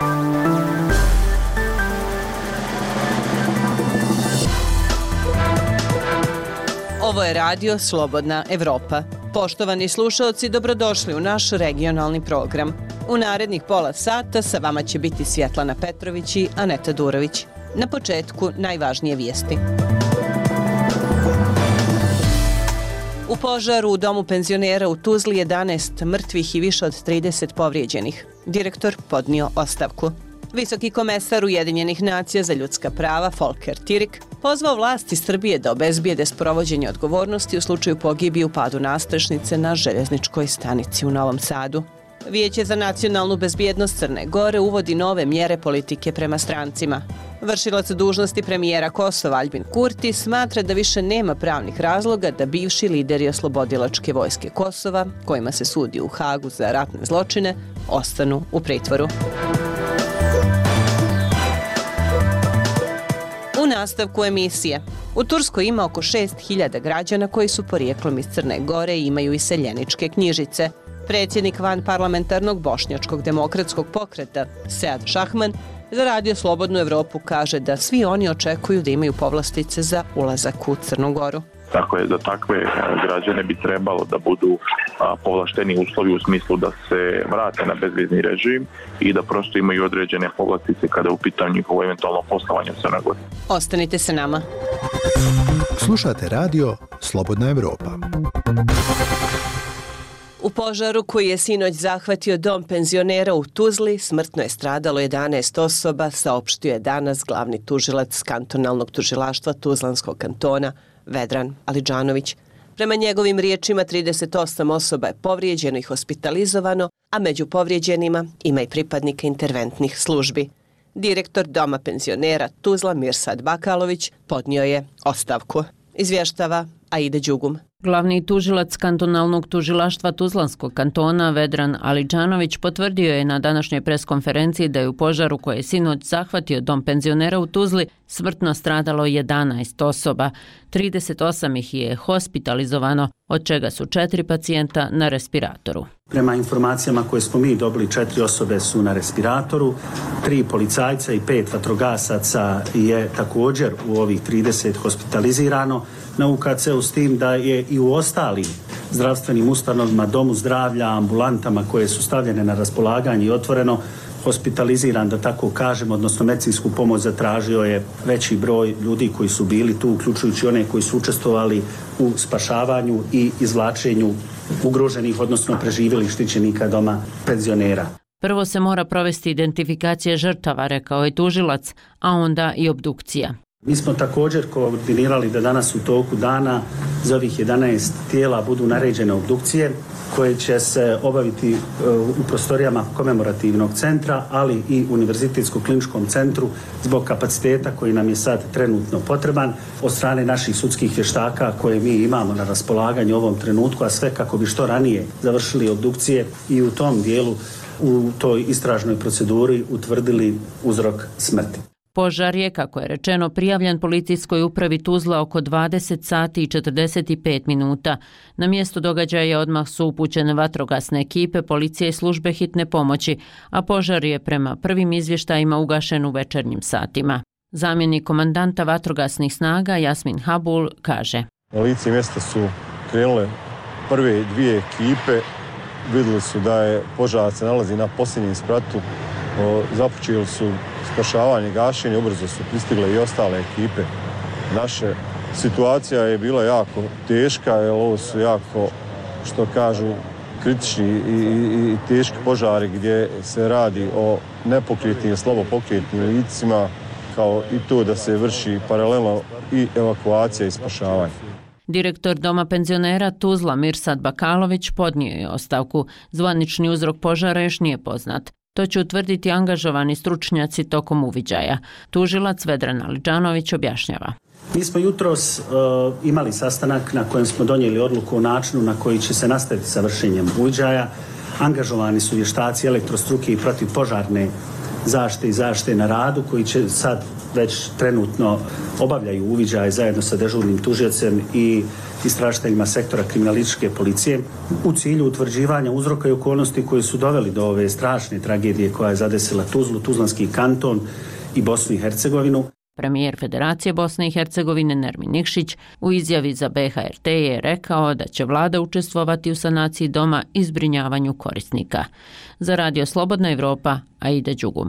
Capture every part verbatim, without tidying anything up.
Ovo je radio Slobodna Evropa. Poštovani slušaoci, dobrodošli u naš regionalni program. U narednih pola sata sa vama će biti Svjetlana Petrović i Aneta Durović. Na početku najvažnije vijesti. U požaru u domu penzionera u Tuzli jedanaest mrtvih i više od trideset povrijeđenih. Direktor podnio ostavku. Visoki komesar Ujedinjenih nacija za ljudska prava Volker Türk pozvao vlasti Srbije da obezbijede sprovođenje odgovornosti u slučaju pogibije u padu nastrešnice na željezničkoj stanici u Novom Sadu. Vijeće za nacionalnu bezbjednost Crne Gore uvodi nove mjere politike prema strancima. Vršilac dužnosti premijera Kosova Aljbin Kurti smatra da više nema pravnih razloga da bivši lideri oslobodilačke vojske Kosova, kojima se sudi u Hagu za ratne zločine, ostanu u pritvoru. U nastavku emisije. U Turskoj ima oko šest hiljada građana koji su porijeklom iz Crne Gore i imaju iseljeničke knjižice. Predsjednik vanparlamentarnog bošnjačkog demokratskog pokreta Sead Šahman za Radio Slobodnu Evropu kaže da svi oni očekuju da imaju povlastice za ulazak u Crnu Goru. Tako je, za takve građane bi trebalo da budu povlašteni uslovi u smislu da se vrate na bezvizni režim i da prosto imaju određene povlastice kada je u pitanju njihovo eventualno poslovanje u Crnoj Gori. Ostanite sa nama. Slušate Radio Slobodna Evropa. U požaru koji je sinoć zahvatio dom penzionera u Tuzli smrtno je stradalo jedanaest osoba, saopštio je danas glavni tužilac kantonalnog tužilaštva Tuzlanskog kantona Vedran Alidžanović. Prema njegovim riječima trideset osam osoba je povrijeđeno i hospitalizovano, a među povrijeđenima ima i pripadnika interventnih službi. Direktor doma penzionera Tuzla Mirsad Bakalović podnio je ostavku. Izvještava Aida Đugum. Glavni tužilac kantonalnog tužilaštva Tuzlanskog kantona Vedran Alidžanović potvrdio je na današnjoj preskonferenciji da je u požaru koji je sinoć zahvatio dom penzionera u Tuzli smrtno stradalo jedanaest osoba. trideset osam ih je hospitalizovano, od čega su četiri pacijenta na respiratoru. Prema informacijama koje smo mi dobili, četiri osobe su na respiratoru, tri policajca i pet vatrogasaca je također u ovih trideset hospitalizirano na U K C-u, s tim da je i u ostalim zdravstvenim ustanovama, domu zdravlja, ambulantama koje su stavljene na raspolaganje i otvoreno, hospitaliziran, da tako kažem, odnosno medicinsku pomoć zatražio je veći broj ljudi koji su bili tu, uključujući one koji su učestvovali u spašavanju i izvlačenju ugroženih, odnosno preživjelih štićenika doma penzionera. Prvo se mora provesti identifikacija žrtava, rekao je tužilac, a onda i obdukcija. Mi smo također koordinirali da danas u toku dana za ovih jedanaest tijela budu naređene obdukcije koje će se obaviti u prostorijama komemorativnog centra, ali i Univerzitetskog kliničkom centru zbog kapaciteta koji nam je sad trenutno potreban od strane naših sudskih vještaka koje mi imamo na raspolaganju u ovom trenutku, a sve kako bi što ranije završili obdukcije i u tom dijelu u toj istražnoj proceduri utvrdili uzrok smrti. Požar je, kako je rečeno, prijavljen policijskoj upravi Tuzla oko dvadeset sati i četrdeset pet minuta. Na mjesto događaja odmah su upućene vatrogasne ekipe, policije i službe hitne pomoći, a požar je prema prvim izvještajima ugašen u večernjim satima. Zamjenik komandanta vatrogasnih snaga Jasmin Habul kaže: Na lice mjesta su krenule prve dvije ekipe, vidjeli su da je požar se nalazi na posljednjem spratu, započeli su spašavanje, gašenje, ubrzo su pristigle i ostale ekipe naše. Situacija je bila jako teška, jer ovo su jako, što kažu, kritični i, i, i teški požari gdje se radi o nepokretnim, slabo pokretnim licima, kao i to da se vrši paralelno i evakuacija i spašavanje. Direktor doma penzionera Tuzla Mirsad Bakalović podnio je ostavku. Zvanični uzrok požara još nije poznat. To će utvrditi angažovani stručnjaci tokom uviđaja. Tužilac Vedran Alidžanović objašnjava. Mi smo jutros uh, imali sastanak na kojem smo donijeli odluku o načinu na koji će se nastaviti sa vršenjem uviđaja. Angažovani su vještaci elektrostruke i protivpožarne zaštite i zaštite na radu koji će sad već trenutno obavljaju uviđaj zajedno sa dežurnim tužiocem i istražiteljima sektora kriminalističke policije u cilju utvrđivanja uzroka i okolnosti koji su doveli do ove strašne tragedije koja je zadesila Tuzlu, Tuzlanski kanton i Bosnu i Hercegovinu. Premijer Federacije Bosne i Hercegovine Nermin Nikšić u izjavi za B H R T je rekao da će vlada učestvovati u sanaciji doma i zbrinjavanju korisnika. Za Radio Slobodna Evropa, Aida Đugum.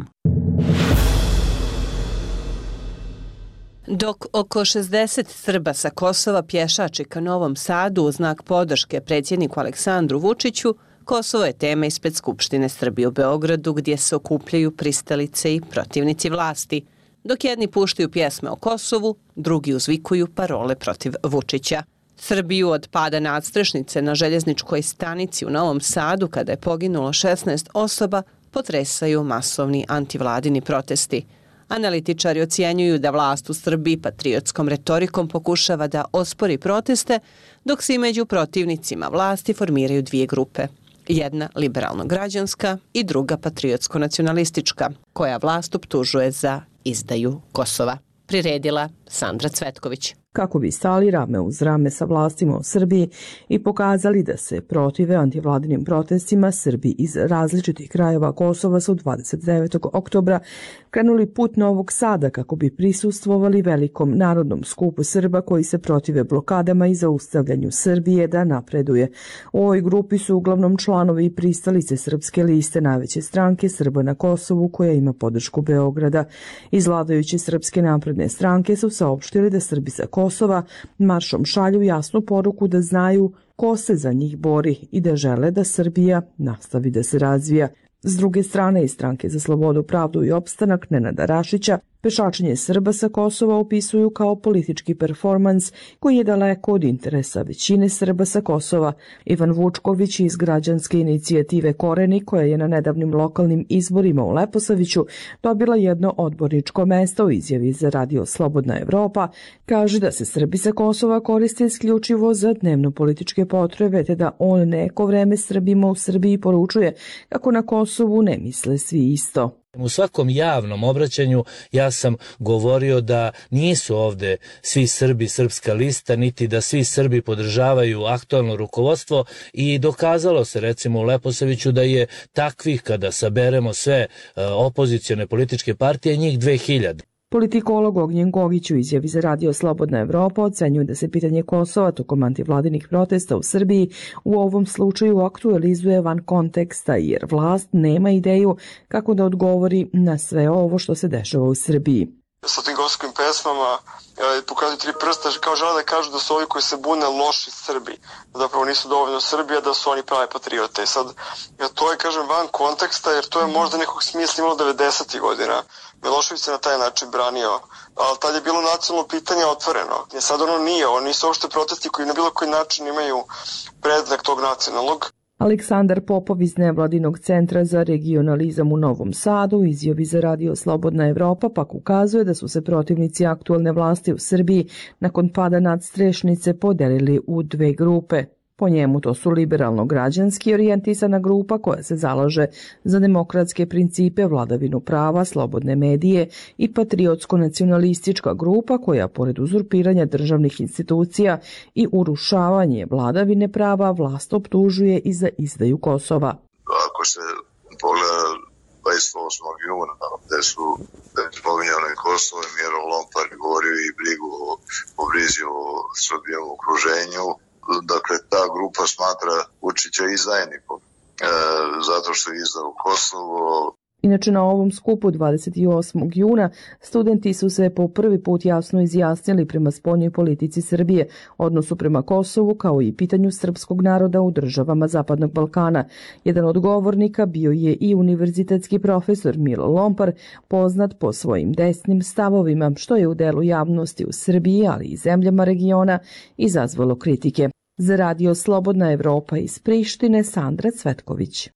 Dok oko šezdeset Srba sa Kosova pješači ka Novom Sadu u znak podrške predsjedniku Aleksandru Vučiću, Kosovo je tema ispred Skupštine Srbije u Beogradu gdje se okupljaju pristalice i protivnici vlasti. Dok jedni puštaju pjesme o Kosovu, drugi uzvikuju parole protiv Vučića. Srbiju od pada nadstrešnice na željezničkoj stanici u Novom Sadu, kada je poginulo šesnaest osoba, potresaju masovni antivladini protesti. Analitičari ocjenjuju da vlast u Srbiji patriotskom retorikom pokušava da ospori proteste, dok se i među protivnicima vlasti formiraju dvije grupe. Jedna liberalno-građanska i druga patriotsko-nacionalistička, koja vlast optužuje za izdaju Kosova. Priredila Sandra Cvetković. Kako bi stali rame uz rame sa vlastima u Srbiji i pokazali da se protive antivladinim protestima, Srbi iz različitih krajeva Kosova su dvadeset devetog oktobra krenuli put Novog Sada kako bi prisustvovali velikom narodnom skupu Srba koji se protive blokadama i zaustavljanju Srbije da napreduje. U ovoj grupi su uglavnom članovi i pristalice Srpske liste, najveće stranke Srba na Kosovu koja ima podršku Beograda. Iz vladajuće Srpske napredne stranke su saopštili da Srbi sa Kosova maršom šalju jasnu poruku da znaju ko se za njih bori i da žele da Srbija nastavi da se razvija. S druge strane, iz Stranke za slobodu, pravdu i opstanak Nenada Rašića, pešačenje Srba sa Kosova opisuju kao politički performans koji je daleko od interesa većine Srba sa Kosova. Ivan Vučković iz građanske inicijative Koreni, koja je na nedavnim lokalnim izborima u Leposaviću dobila jedno odborničko mesto u izjavi za Radio Slobodna Evropa, kaže da se Srbi sa Kosova koriste isključivo za dnevno političke potrebe, te da on neko vreme Srbima u Srbiji poručuje kako na Kosovu ne misle svi isto. U svakom javnom obraćanju ja sam govorio da nisu ovde svi Srbi Srpska lista, niti da svi Srbi podržavaju aktualno rukovodstvo i dokazalo se recimo u Leposaviću da je takvih, kada saberemo sve opozicione političke partije, njih dve hiljade. Politikolog Ognjen Gogić u izjavi za Radio Slobodna Evropa ocenjuje da se pitanje Kosova tokom antivladinih protesta u Srbiji u ovom slučaju aktualizuje van konteksta jer vlast nema ideju kako da odgovori na sve ovo što se dešava u Srbiji. Sa tim kosovskim pesmama pokazuju tri prsta, kao žele da kažu da su ovi koji se bune loši Srbi, da zapravo nisu dovoljno Srbi, a da su oni pravi patriote. Sad, to je, kažem, van konteksta, jer to je možda nekog smisla imalo devedesetih godina. Milošević se na taj način branio, ali tad je bilo nacionalno pitanje otvoreno. I sad ono nije, oni nisu uopšte protesti koji na bilo koji način imaju predznak tog nacionalnog. Aleksandar Popov iz Nevladinog centra za regionalizam u Novom Sadu u izjavi za Radio Slobodna Evropa pak ukazuje da su se protivnici aktualne vlasti u Srbiji nakon pada nadstrešnice podelili u dve grupe. Po njemu to su liberalno-građanski orijentisana grupa koja se zalaže za demokratske principe, vladavinu prava, slobodne medije i patriotsko-nacionalistička grupa koja, pored uzurpiranja državnih institucija i urušavanje vladavine prava, vlast optužuje i za izdaju Kosova. Ako se pogleda dvadeset osmog juna, gde su spominjali Kosovo, Miro Lompar govorio i brigu o, o brizi o Srbijom okruženju. Dakle, ta grupa smatra Vučića izdajnikom, e, zato što je izdao Kosovo. Inače, na ovom skupu dvadeset osmog juna studenti su se po prvi put jasno izjasnili prema spoljnoj politici Srbije, odnosu prema Kosovu, kao i pitanju srpskog naroda u državama Zapadnog Balkana. Jedan od govornika bio je i univerzitetski profesor Milo Lompar, poznat po svojim desnim stavovima, što je u delu javnosti u Srbiji, ali i zemljama regiona, izazvalo kritike. Za Radio Slobodna Evropa iz Prištine, Sandra Cvetković.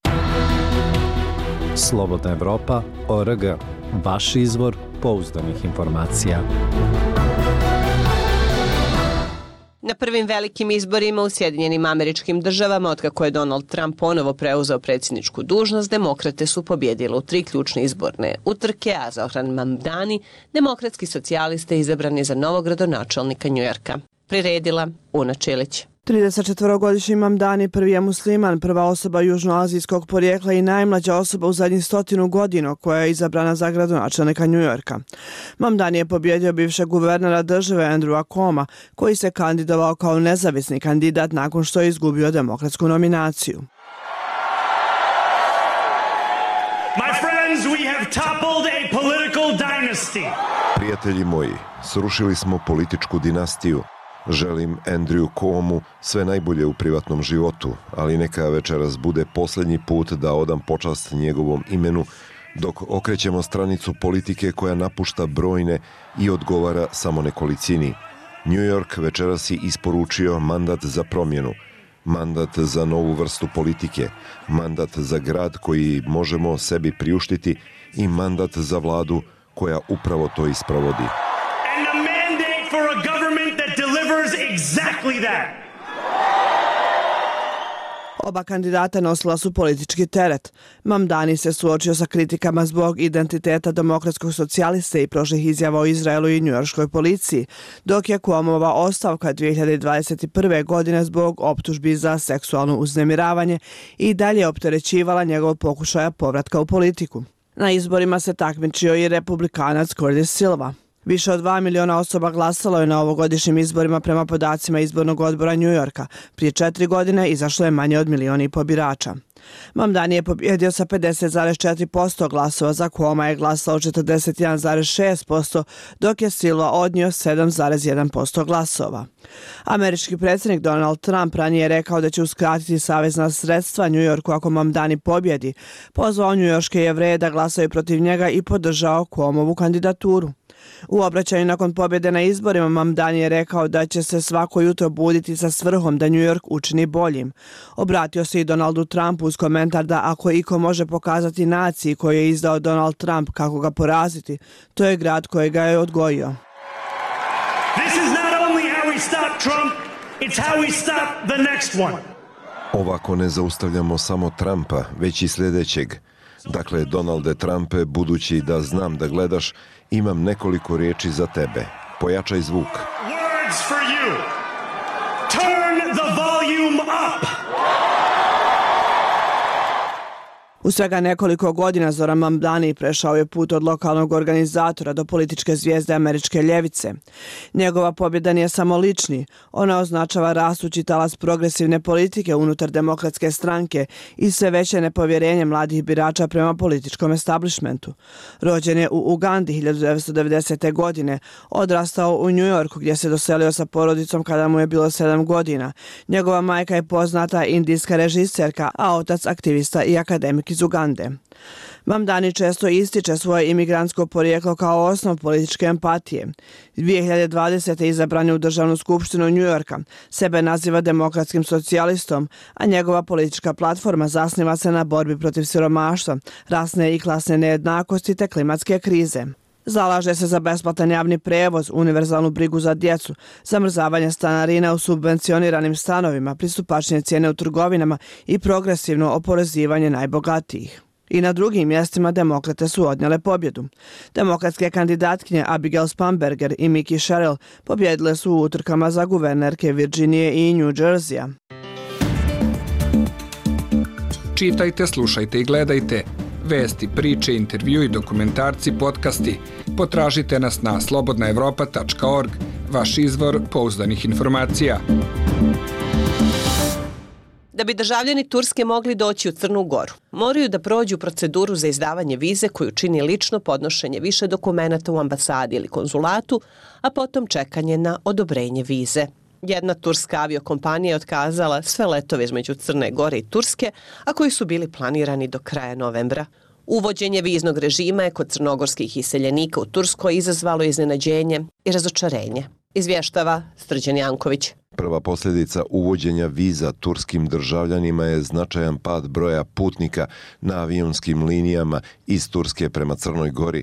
Slobodna Evropa, O R G, vaš izvor pouzdanih informacija. Na prvim velikim izborima u Sjedinjenim Američkim Državama, otkako je Donald Trump ponovo preuzeo predsjedničku dužnost, demokrate su pobjedile u tri ključne izborne utrke, a Zohran Mamdani, demokratski socijaliste, izabran je za novog gradonačelnika Njujorka. priredila Una Čilić. tridesetčetvorogodišnji Mamdani prvi je musliman, prva osoba južnoazijskog porijekla i najmlađa osoba u zadnjih stotinu godina koja je izabrana za gradonačelnika Njujorka. Mamdani je pobjedio bivšeg guvernera države Andrewa Cuoma, koji se kandidovao kao nezavisni kandidat nakon što je izgubio demokratsku nominaciju. My friends, we have toppled a political dynasty. Prijatelji moji, srušili smo političku dinastiju. Želim Andrewu Cuomu sve najbolje u privatnom životu, ali neka večeras bude posljednji put da odam počast njegovom imenu, dok okrećemo stranicu politike koja napušta brojne i odgovara samo nekolicini. New York večeras je isporučio mandat za promjenu, mandat za novu vrstu politike, mandat za grad koji možemo sebi priuštiti i mandat za vladu koja upravo to isprovodi. And a mandate for a government that delivers exactly that. Oba kandidata nosila su politički teret. Mamdani se suočio sa kritikama zbog identiteta demokratskog socijaliste i prošlih izjava o Izraelu i njujorškoj policiji, dok je Cuomova ostavka dvije hiljade dvadeset prve. godine zbog optužbi za seksualno uznemiravanje i dalje opterećivala njegov pokušaja povratka u politiku. Na izborima se takmičio i republikanac Curtis Silva. Više od dva miliona osoba glasalo je na ovogodišnjim izborima prema podacima izbornog odbora New Yorka. Prije četiri godine izašlo je manje od miliona i po birača. Mamdani je pobjedio sa pedeset zarez četiri posto glasova, za Cuoma je glasalo četrdeset jedan zarez šest posto, dok je Silva odnio sedam zarez jedan posto glasova. Američki predsjednik Donald Trump ranije rekao da će uskratiti savezna sredstva New Yorku ako Mamdani pobjedi, pozvao njujorške Jevreje da glasaju protiv njega i podržao Cuomovu kandidaturu. U obraćanju nakon pobjede na izborima Mamdani je rekao da će se svako jutro buditi sa svrhom da New York učini boljim. Obratio se i Donaldu Trumpu uz komentar da ako iko može pokazati naciji koju je izdao Donald Trump kako ga poraziti, to je grad koji ga je odgojio. This is not only how we stop Trump, it's how we stop the next one. Ovako ne zaustavljamo samo Trumpa, već i sljedećeg. Dakle, Donalde Trumpe, budući da znam da gledaš, imam nekoliko riječi za tebe. Pojačaj zvuk. Words for you. Turn the volume up. U svega nekoliko godina Zoran Mamdani prešao je put od lokalnog organizatora do političke zvijezde američke ljevice. Njegova pobjeda nije samo lični, ona označava rastući talas progresivne politike unutar demokratske stranke i sve veće nepovjerenje mladih birača prema političkom establishmentu. Rođen je u Ugandi hiljadu devetsto devedesete. godine, odrastao u New Yorku gdje se doselio sa porodicom kada mu je bilo sedam godina. Njegova majka je poznata indijska režiserka, a otac aktivista i akademik iz Ugande. Mamdani često ističe svoje imigrantsko porijeklo kao osnov političke empatije. dvije hiljade dvadesete. izabran je u Državnu skupštinu New Yorka, sebe naziva demokratskim socijalistom, a njegova politička platforma zasniva se na borbi protiv siromaštva, rasne i klasne nejednakosti te klimatske krize. Zalaže se za besplatan javni prevoz, univerzalnu brigu za djecu, zamrzavanje stanarina u subvencioniranim stanovima, pristupačnije cijene u trgovinama i progresivno oporezivanje najbogatijih. I na drugim mjestima demokrate su odnijele pobjedu. Demokratske kandidatkinje Abigail Spanberger i Mickey Sherrill pobjedile su u utrkama za guvernerke Virginije i New Jerseya. Čitajte, slušajte i gledajte. Vesti, priče, intervju i dokumentarci, podcasti. Potražite nas na slobodna evropa tačka org, vaš izvor pouzdanih informacija. Da bi državljani Turske mogli doći u Crnu Goru, moraju da prođu proceduru za izdavanje vize koju čini lično podnošenje više dokumenata u ambasadi ili konzulatu, a potom čekanje na odobrenje vize. Jedna turska aviokompanija je otkazala sve letove između Crne Gore i Turske, a koji su bili planirani do kraja novembra. Uvođenje viznog režima je kod crnogorskih iseljenika u Turskoj izazvalo iznenađenje i razočarenje. Izvještava Srđan Janković. Prva posljedica uvođenja viza turskim državljanima je značajan pad broja putnika na avionskim linijama iz Turske prema Crnoj Gori.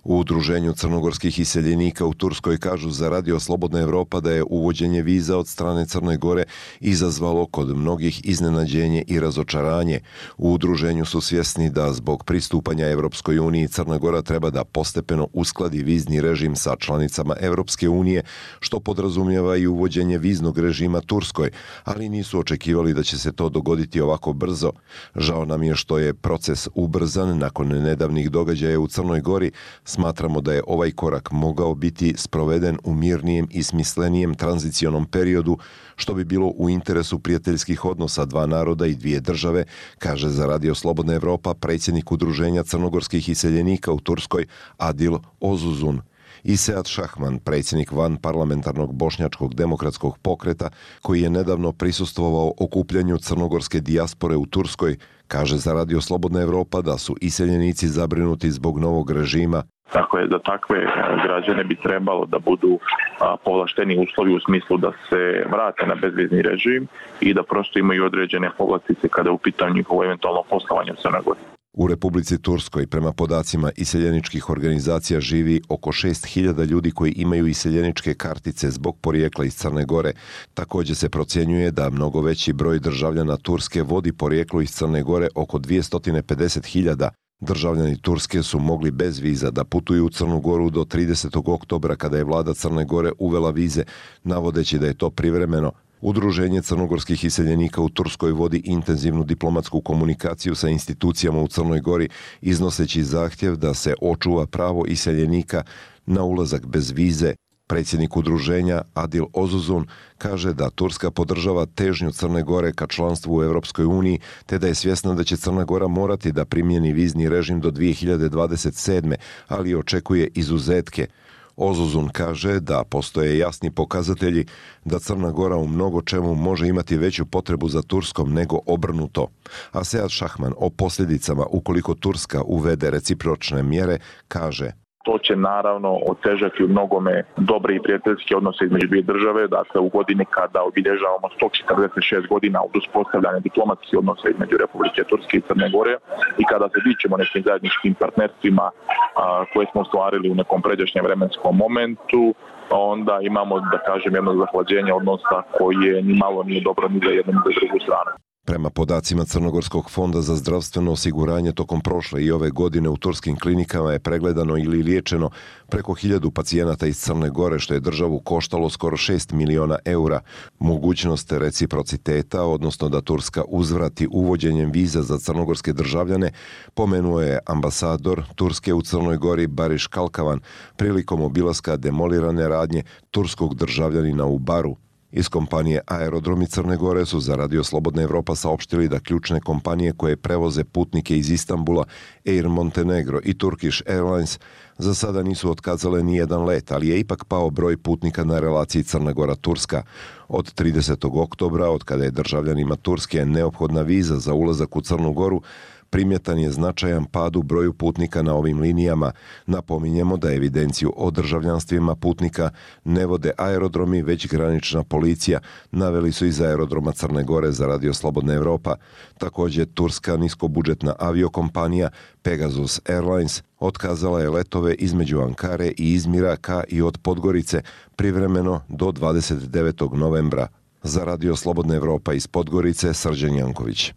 U Udruženju crnogorskih iseljenika u Turskoj kažu za Radio Slobodna Evropa da je uvođenje viza od strane Crne Gore izazvalo kod mnogih iznenađenje i razočaranje. U udruženju su svjesni da zbog pristupanja Evropskoj uniji Crna Gora treba da postepeno uskladi vizni režim sa članicama Evropske unije, što podrazumijeva i uvođenje viznog režima Turskoj, ali nisu očekivali da će se to dogoditi ovako brzo. Žao nam je što je proces ubrzan nakon nedavnih događaja u Crnoj Gori. Smatramo da je ovaj korak mogao biti sproveden u mirnijem i smislenijem tranzicionom periodu, što bi bilo u interesu prijateljskih odnosa dva naroda i dvije države, kaže za Radio Slobodna Evropa predsjednik Udruženja crnogorskih iseljenika u Turskoj Adil Ozuzun. I Sead Šahman, predsjednik van parlamentarnog bošnjačkog demokratskog pokreta, koji je nedavno prisustvovao okupljanju crnogorske dijaspore u Turskoj, kaže za Radio Slobodna Evropa da su iseljenici zabrinuti zbog novog režima. Tako je, za takve građane bi trebalo da budu povlašteni uslovi u smislu da se vrate na bezvizni režim i da prosto imaju određene povlastice kada je u pitanju njihovo eventualno poslovanje u Crnoj Gori. U Republici Turskoj, prema podacima iseljeničkih organizacija, živi oko šest hiljada ljudi koji imaju iseljeničke kartice zbog porijekla iz Crne Gore. Također se procjenjuje da mnogo veći broj državljana Turske vodi porijeklo iz Crne Gore, oko dvjesto pedeset hiljada. Državljani Turske su mogli bez viza da putuju u Crnu Goru do tridesetog oktobra kada je vlada Crne Gore uvela vize, navodeći da je to privremeno. Udruženje crnogorskih iseljenika u Turskoj vodi intenzivnu diplomatsku komunikaciju sa institucijama u Crnoj Gori, iznoseći zahtjev da se očuva pravo iseljenika na ulazak bez vize. Predsjednik udruženja Adil Ozuzun kaže da Turska podržava težnju Crne Gore ka članstvu u Evropskoj uniji, te da je svjesna da će Crna Gora morati da primjeni vizni režim do dvije hiljade dvadeset sedme, ali očekuje izuzetke. Ozuzun kaže da postoje jasni pokazatelji da Crna Gora u mnogo čemu može imati veću potrebu za Turskom nego obrnuto. A Sead Šahman o posljedicama ukoliko Turska uvede recipročne mjere kaže: To će naravno otežati u mnogome dobre i prijateljske odnose između dvije države. Dakle, u godini kada obilježavamo sto četrdeset šest godina od uspostavljanja diplomatskih odnosa između Republike Turske i Crne Gore i kada se dičemo nekim zajedničkim partnerstvima a, koje smo ostvarili u nekom pređašnjem vremenskom momentu, onda imamo, da kažem, jedno zahlađenje odnosa koje ni malo nije dobro ni za jednu ni za drugu stranu. Prema podacima Crnogorskog fonda za zdravstveno osiguranje, tokom prošle i ove godine u turskim klinikama je pregledano ili liječeno preko hiljadu pacijenata iz Crne Gore, što je državu koštalo skoro šest miliona eura. Mogućnost reciprociteta, odnosno da Turska uzvrati uvođenjem viza za crnogorske državljane, pomenuo je ambasador Turske u Crnoj Gori Bariš Kalkavan prilikom obilaska demolirane radnje turskog državljanina u Baru. Iz kompanije Aerodromi Crne Gore su za Radio Slobodna Evropa saopštili da ključne kompanije koje prevoze putnike iz Istanbula, Air Montenegro i Turkish Airlines, za sada nisu otkazale ni jedan let, ali je ipak pao broj putnika na relaciji Crna Gora-Turska. Od tridesetog oktobra, od kada je državljanima Turske neophodna viza za ulazak u Crnu Goru, primjetan je značajan pad u broju putnika na ovim linijama. Napominjemo da evidenciju o državljanstvima putnika ne vode aerodromi, već granična policija, naveli su iz aerodroma Crne Gore za Radio Slobodna Evropa. Također, turska niskobudžetna aviokompanija Pegasus Airlines otkazala je letove između Ankare i Izmira ka i od Podgorice privremeno do dvadeset devetog novembra. Za Radio Slobodna Evropa iz Podgorice, Srđan Janković.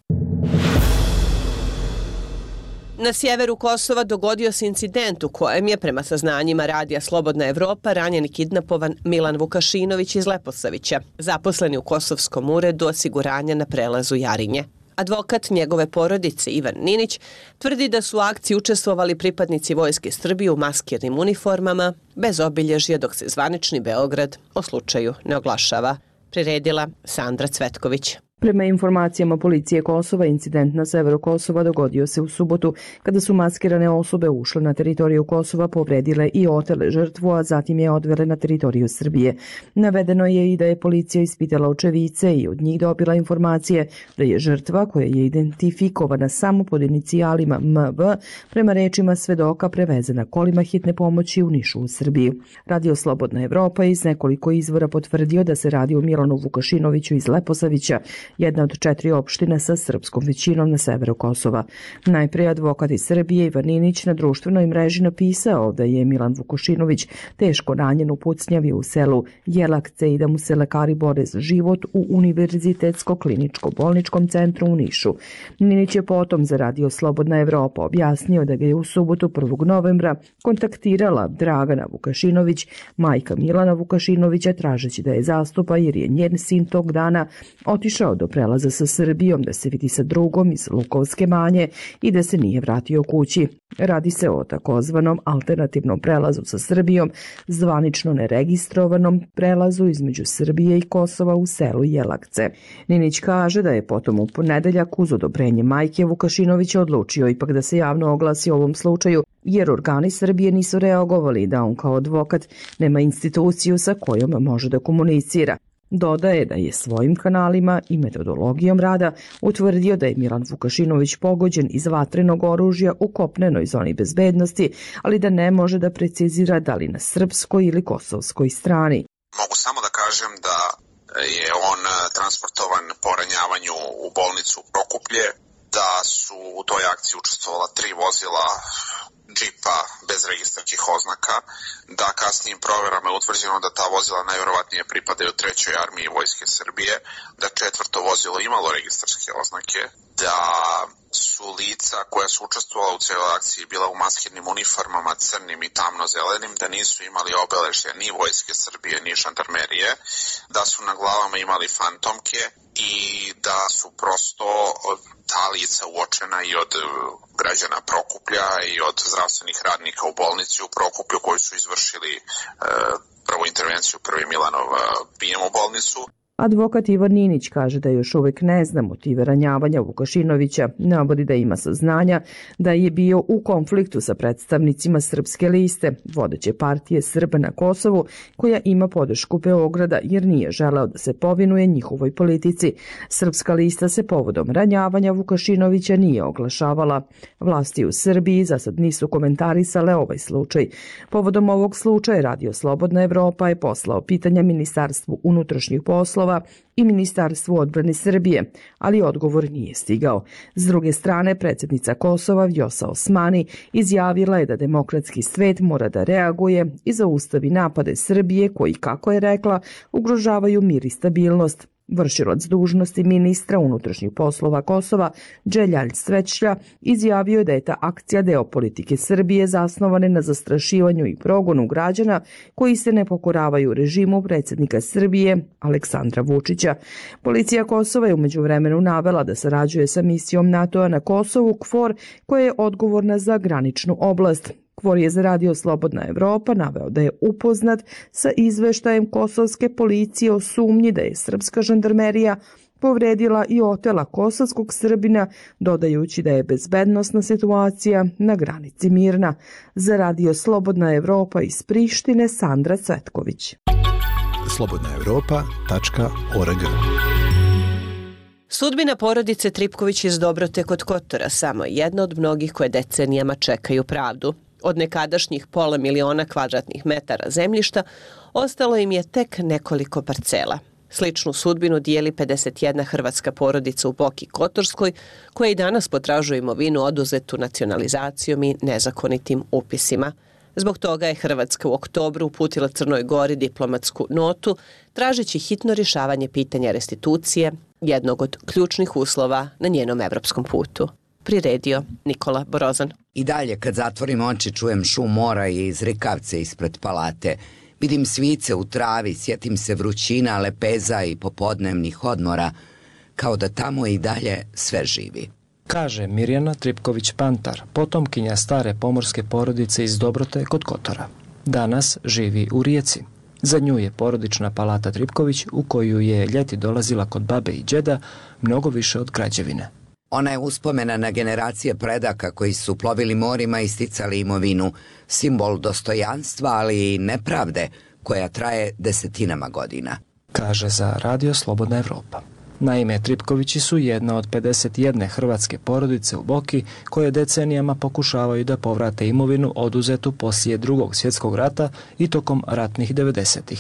Na sjeveru Kosova dogodio se incident u kojem je, prema saznanjima Radija Slobodna Evropa, ranjen i kidnapovan Milan Vukašinović iz Leposavića, zaposleni u Kosovskom uredu osiguranja na prelazu Jarinje. Advokat njegove porodice Ivan Ninić tvrdi da su u akciji učestvovali pripadnici Vojske Srbije u maskirnim uniformama, bez obilježja, dok se zvanični Beograd o slučaju ne oglašava. Priredila Sandra Cvetković. Prema informacijama policije Kosova, incident na severu Kosova dogodio se u subotu kada su maskirane osobe ušle na teritoriju Kosova, povredile i otele žrtvu, a zatim je odvele na teritoriju Srbije. Navedeno je i da je policija ispitala očevice i od njih dobila informacije da je žrtva, koja je identifikovana samo pod inicijalima M V, prema rečima svedoka prevezena kolima hitne pomoći u Nišu u Srbiji. Radio Slobodna Evropa iz nekoliko izvora potvrdio da se radi o Milanu Vukašinoviću iz Leposavića, jedna od četiri opštine sa srpskom većinom na severu Kosova. Najprije advokat iz Srbije Ivan Ninić na društvenoj mreži napisao da je Milan Vukašinović teško ranjen u pucnjavi u selu Jelakce i da mu se lekari bore za život u Univerzitetsko-kliničko-bolničkom centru u Nišu. Ninić je potom za Radio Slobodna Evropa objasnio da ga je u subotu prvog novembra kontaktirala Dragana Vukašinović, majka Milana Vukašinovića, tražeći da je zastupa jer je njen sin tog dana otišao do prelaza sa Srbijom da se vidi sa drugom iz Lukovske Manje i da se nije vratio kući. Radi se o takozvanom alternativnom prelazu sa Srbijom, zvanično neregistrovanom prelazu između Srbije i Kosova u selu Jelakce. Ninić kaže da je potom u ponedeljak uz odobrenje majke Vukašinovića odlučio ipak da se javno oglasi o ovom slučaju, jer organi Srbije nisu reagovali da on kao advokat nema instituciju sa kojom može da komunicira. Dodaje da je svojim kanalima i metodologijom rada utvrdio da je Milan Vukašinović pogođen iz vatrenog oružja u kopnenoj zoni bezbednosti, ali da ne može da precizira da li na srpskoj ili kosovskoj strani. Mogu samo da kažem da je on transportovan po ranjavanju u bolnicu Prokuplje, da su u toj akciji učestvovala tri vozila džipa bez registarskih oznaka, da kasnijim proverama je utvrđeno da ta vozila najverovatnije pripadaju trećoj armiji Vojske Srbije, da četvrto vozilo imalo registarske oznake, da su lica koja su učestvovala u cijeloj akciji bila u maskirnim uniformama crnim i tamno-zelenim, da nisu imali obeležja ni Vojske Srbije ni žandarmerije, da su na glavama imali fantomke i da su prosto ta lica uočena i od građana Prokuplja i od zdravstvenih radnika u bolnici u Prokuplju koji su izvršili e, prvu intervenciju, prvi Milanov prijem u bolnicu. Advokat Ivan Ninić kaže da još uvek ne zna motive ranjavanja Vukašinovića, navodi da ima saznanja da je bio u konfliktu sa predstavnicima Srpske liste, vodeće partije Srba na Kosovu, koja ima podršku Beograda jer nije želeo da se povinuje njihovoj politici. Srpska lista se povodom ranjavanja Vukašinovića nije oglašavala. Vlasti u Srbiji za sad nisu komentarisale ovaj slučaj. Povodom ovog slučaja Radio Slobodna Evropa je poslao pitanja Ministarstvu unutrašnjih poslova i Ministarstvu odbrane Srbije, ali odgovor nije stigao. S druge strane, predsjednica Kosova Vjosa Osmani izjavila je da demokratski svet mora da reaguje i zaustavi napade Srbije koji, kako je rekla, ugrožavaju mir i stabilnost. Vršilac dužnosti ministra unutrašnjih poslova Kosova, Dželjalj Svećlja, izjavio je da je ta akcija deo politike Srbije zasnovane na zastrašivanju i progonu građana koji se ne pokoravaju režimu predsjednika Srbije, Aleksandra Vučića. Policija Kosova je umeđu vremenu navela da sarađuje sa misijom NATO-a na Kosovu, KFOR, koja je odgovorna za graničnu oblast. KFOR je za Radio Slobodna Evropa naveo da je upoznat sa izveštajem kosovske policije o sumnji da je srpska žandarmerija povredila i otela kosovskog Srbina, dodajući da je bezbednosna situacija na granici mirna. Za Radio Slobodna Evropa iz Prištine, Sandra Cvetković. slobodna evropa tačka org. Sudbina porodice Tripković iz Dobrote kod Kotora samo je jedna od mnogih koje decenijama čekaju pravdu. Od nekadašnjih pola miliona kvadratnih metara zemljišta ostalo im je tek nekoliko parcela. Sličnu sudbinu dijeli pedeset jedna hrvatska porodica u Boki Kotorskoj, koja i danas potražuje imovinu oduzetu nacionalizacijom i nezakonitim upisima. Zbog toga je Hrvatska u oktobru uputila Crnoj Gori diplomatsku notu, tražeći hitno rješavanje pitanja restitucije, jednog od ključnih uslova na njenom evropskom putu. Priredio Nikola Borozan. I dalje kad zatvorim oči čujem šum mora i izrikavce ispred palate. Vidim svice u travi, sjetim se vrućina, lepeza i popodnevnih odmora, kao da tamo i dalje sve živi. Kaže Mirjana Tripković-Pantar, potomkinja stare pomorske porodice iz Dobrote kod Kotora. Danas živi u Rijeci. Za nju je porodična palata Tripković, u koju je ljeti dolazila kod babe i džeda, mnogo više od građevine. Ona je uspomena na generacije predaka koji su plovili morima i sticali imovinu, simbol dostojanstva, ali i nepravde koja traje desetinama godina. Kaže za Radio Slobodna Evropa. Naime, Tripkovići su jedna od pedeset jedne hrvatske porodice u Boki koje decenijama pokušavaju da povrate imovinu oduzetu poslije drugog svjetskog rata i tokom ratnih devedesetih.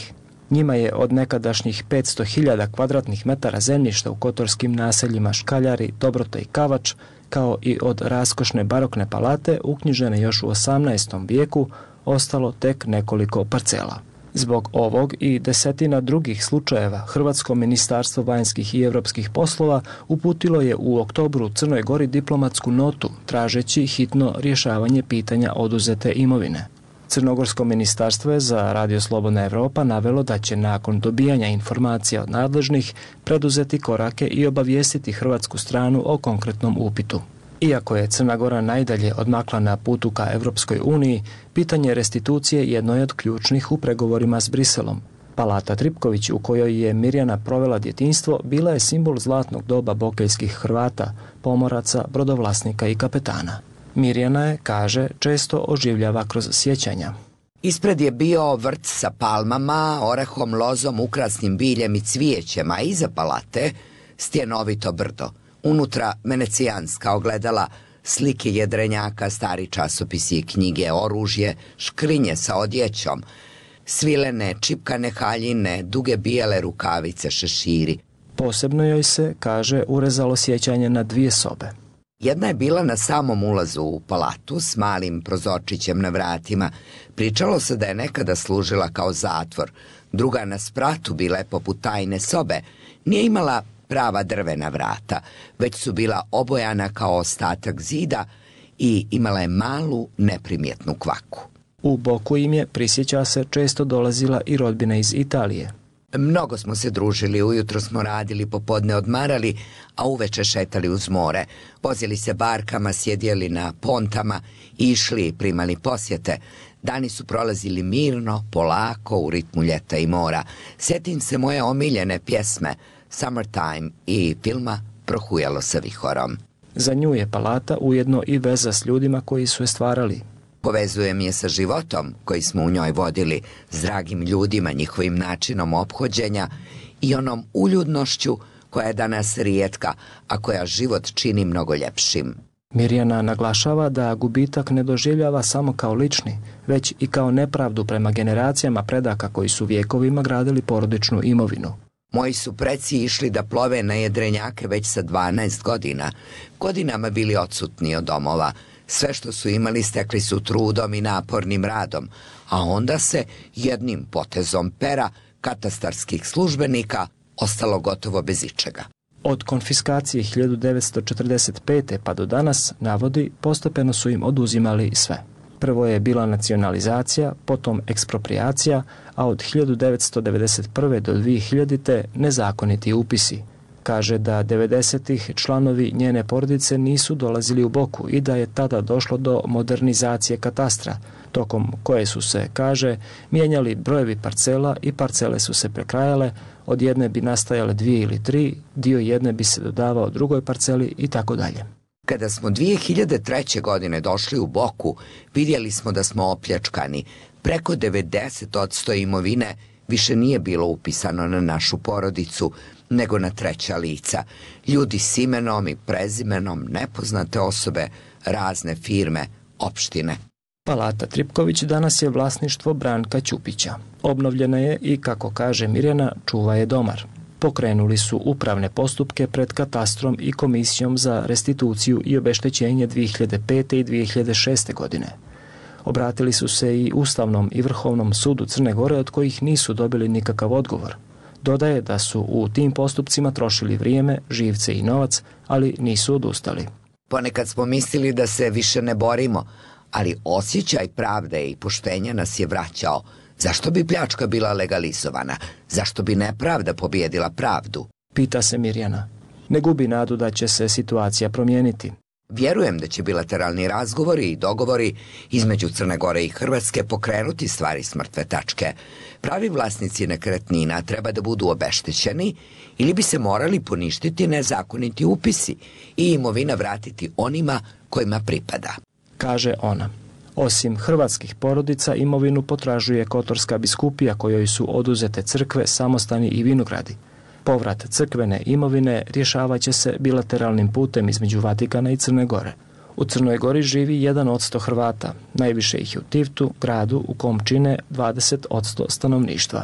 Njima je od nekadašnjih petsto hiljada kvadratnih metara zemljišta u kotorskim naseljima Škaljari, Dobrota i Kavač, kao i od raskošne barokne palate uknjižene još u osamnaestom vijeku, ostalo tek nekoliko parcela. Zbog ovog i desetina drugih slučajeva, Hrvatsko ministarstvo vanjskih i evropskih poslova uputilo je u oktobru Crnoj Gori diplomatsku notu, tražeći hitno rješavanje pitanja oduzete imovine. Crnogorsko ministarstvo je za Radio Slobodna Evropa navelo da će nakon dobijanja informacija od nadležnih preduzeti korake i obavijestiti hrvatsku stranu o konkretnom upitu. Iako je Crna Gora najdalje odmakla na putu ka Evropskoj uniji, pitanje restitucije jedno je od ključnih u pregovorima s Briselom. Palata Tripković, u kojoj je Mirjana provela djetinjstvo, bila je simbol zlatnog doba bokeljskih Hrvata, pomoraca, brodovlasnika i kapetana. Mirjana je, kaže, često oživljava kroz sjećanja. Ispred je bio vrt sa palmama, orehom, lozom, ukrasnim biljem i cvijećem, a iza palate stjenovito brdo. Unutra venecijanska ogledala, slike jedrenjaka, stari časopisi i knjige, oružje, škrinje sa odjećom, svilene, čipkane haljine, duge bijele rukavice, šeširi. Posebno joj se, kaže, urezalo sjećanje na dvije sobe. Jedna je bila na samom ulazu u palatu s malim prozorčićem na vratima. Pričalo se da je nekada služila kao zatvor. Druga na spratu bila je poput tajne sobe. Nije imala prava drvena vrata, već su bila obojana kao ostatak zida i imala je malu neprimjetnu kvaku. U boku im je, prisjeća se, često dolazila i rodbina iz Italije. Mnogo smo se družili, ujutro smo radili, popodne odmarali, a uveče šetali uz more. Vozili se barkama, sjedjeli na pontama, išli i primali posjete. Dani su prolazili mirno, polako, u ritmu ljeta i mora. Sjetim se moje omiljene pjesme Summertime i filma Prohujalo sa vihorom. Za nju je palata ujedno i veza s ljudima koji su je stvarali. Povezujem je sa životom koji smo u njoj vodili, s dragim ljudima, njihovim načinom ophođenja i onom uljudnošću koja je danas rijetka, a koja život čini mnogo ljepšim. Mirjana naglašava da gubitak ne doživljava samo kao lični, već i kao nepravdu prema generacijama predaka koji su vjekovima gradili porodičnu imovinu. Moji su preci išli da plove na jedrenjake već sa dvanaest godina, godinama bili odsutni od domova. Sve što su imali stekli su trudom i napornim radom, a onda se jednim potezom pera katastarskih službenika ostalo gotovo bez ičega. Od konfiskacije hiljadu devetsto četrdeset pete pa do danas, navodi, postepeno su im oduzimali sve. Prvo je bila nacionalizacija, potom ekspropriacija, a od hiljadu devetsto devedeset prve do dvije hiljadite nezakoniti upisi. Kaže da devedesetih članovi njene porodice nisu dolazili u Boku i da je tada došlo do modernizacije katastra, tokom koje su se, kaže, mijenjali brojevi parcela i parcele su se prekrajale, od jedne bi nastajale dvije ili tri, dio jedne bi se dodavao drugoj parceli i tako dalje. Kada smo dvije hiljade treće. godine došli u Boku, vidjeli smo da smo opljačkani. Preko devedeset posto imovine više nije bilo upisano na našu porodicu, nego na treća lica. Ljudi s imenom i prezimenom, nepoznate osobe, razne firme, opštine. Palata Tripković danas je vlasništvo Branka Ćupića. Obnovljena je i, kako kaže Mirjana, čuva je domar. Pokrenuli su upravne postupke pred katastrom i komisijom za restituciju i obeštećenje dvije hiljade pete. i dvije hiljade šeste. godine. Obratili su se i Ustavnom i Vrhovnom sudu Crne Gore, od kojih nisu dobili nikakav odgovor. Dodaje da su u tim postupcima trošili vrijeme, živce i novac, ali nisu odustali. Ponekad smo mislili da se više ne borimo, ali osjećaj pravde i poštenja nas je vraćao. Zašto bi pljačka bila legalizovana? Zašto bi nepravda pobijedila pravdu? Pita se Mirjana. Ne gubi nadu da će se situacija promijeniti. Vjerujem da će bilateralni razgovori i dogovori između Crne Gore i Hrvatske pokrenuti stvari s mrtve tačke. Pravi vlasnici nekretnina treba da budu obeštećeni ili bi se morali poništiti nezakoniti upisi i imovina vratiti onima kojima pripada. Kaže ona. Osim hrvatskih porodica, imovinu potražuje Kotorska biskupija kojoj su oduzete crkve, samostani i vinogradi. Povrat crkvene imovine rješavat će se bilateralnim putem između Vatikana i Crne Gore. U Crnoj Gori živi jedan od sto Hrvata, najviše ih je u Tivtu, gradu u kom čine dvadeset posto stanovništva.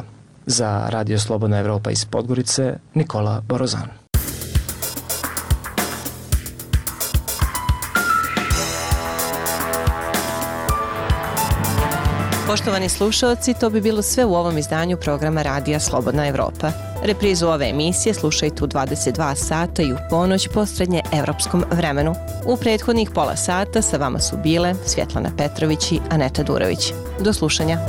Za Radio Slobodna Evropa iz Podgorice, Nikola Borozan. Poštovani slušalci, to bi bilo sve u ovom izdanju programa Radija Slobodna Evropa. Reprizu ove emisije slušajte u dvadeset dva sata i u ponoć po srednje evropskom vremenu. U prethodnih pola sata sa vama su bile Svjetlana Petrović i Aneta Durović. Do slušanja.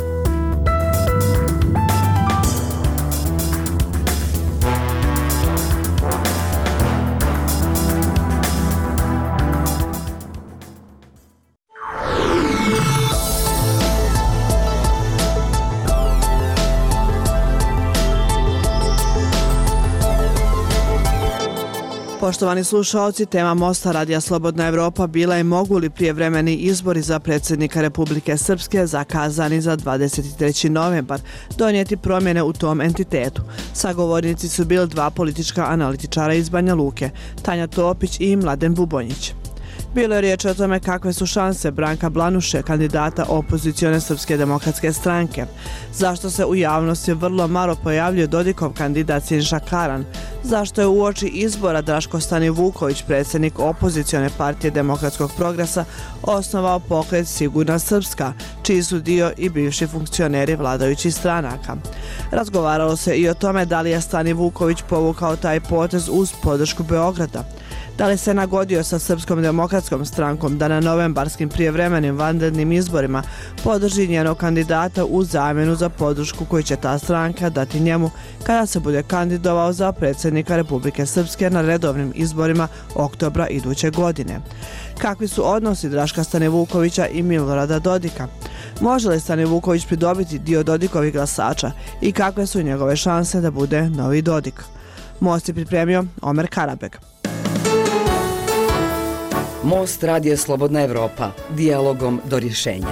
Poštovani slušaoci, tema Mosta Radija Slobodna Evropa bila je mogu li prijevremeni izbori za predsjednika Republike Srpske zakazani za dvadeset treći novembar donijeti promjene u tom entitetu. Sagovornici su bili dva politička analitičara iz Banja Luke, Tanja Topić i Mladen Bubonjić. Bilo je riječ o tome kakve su šanse Branka Blanuše, kandidata opozicione Srpske demokratske stranke. Zašto se u javnosti vrlo malo pojavljuje Dodikov kandidat Siniša Karan? Zašto je uoči izbora Draško Stanivuković, predsjednik opozicione partije Demokratskog progresa, osnovao pokret Sigurna Srpska, čiji su dio i bivši funkcioneri vladajućih stranaka. Razgovaralo se i o tome da li je Stanivuković povukao taj potez uz podršku Beograda. Da li se nagodio sa Srpskom demokratskom strankom da na novembarskim prijevremenim vanrednim izborima podrži njenog kandidata u zamjenu za podršku koju će ta stranka dati njemu kada se bude kandidovao za predsjednika Republike Srpske na redovnim izborima oktobra iduće godine? Kakvi su odnosi Draška Stanivukovića i Milorada Dodika? Može li Stanivuković pridobiti dio Dodikovih glasača i kakve su njegove šanse da bude novi Dodik? Most je pripremio Omer Karabeg. Most Radija Slobodna Evropa, dijalogom do rješenja.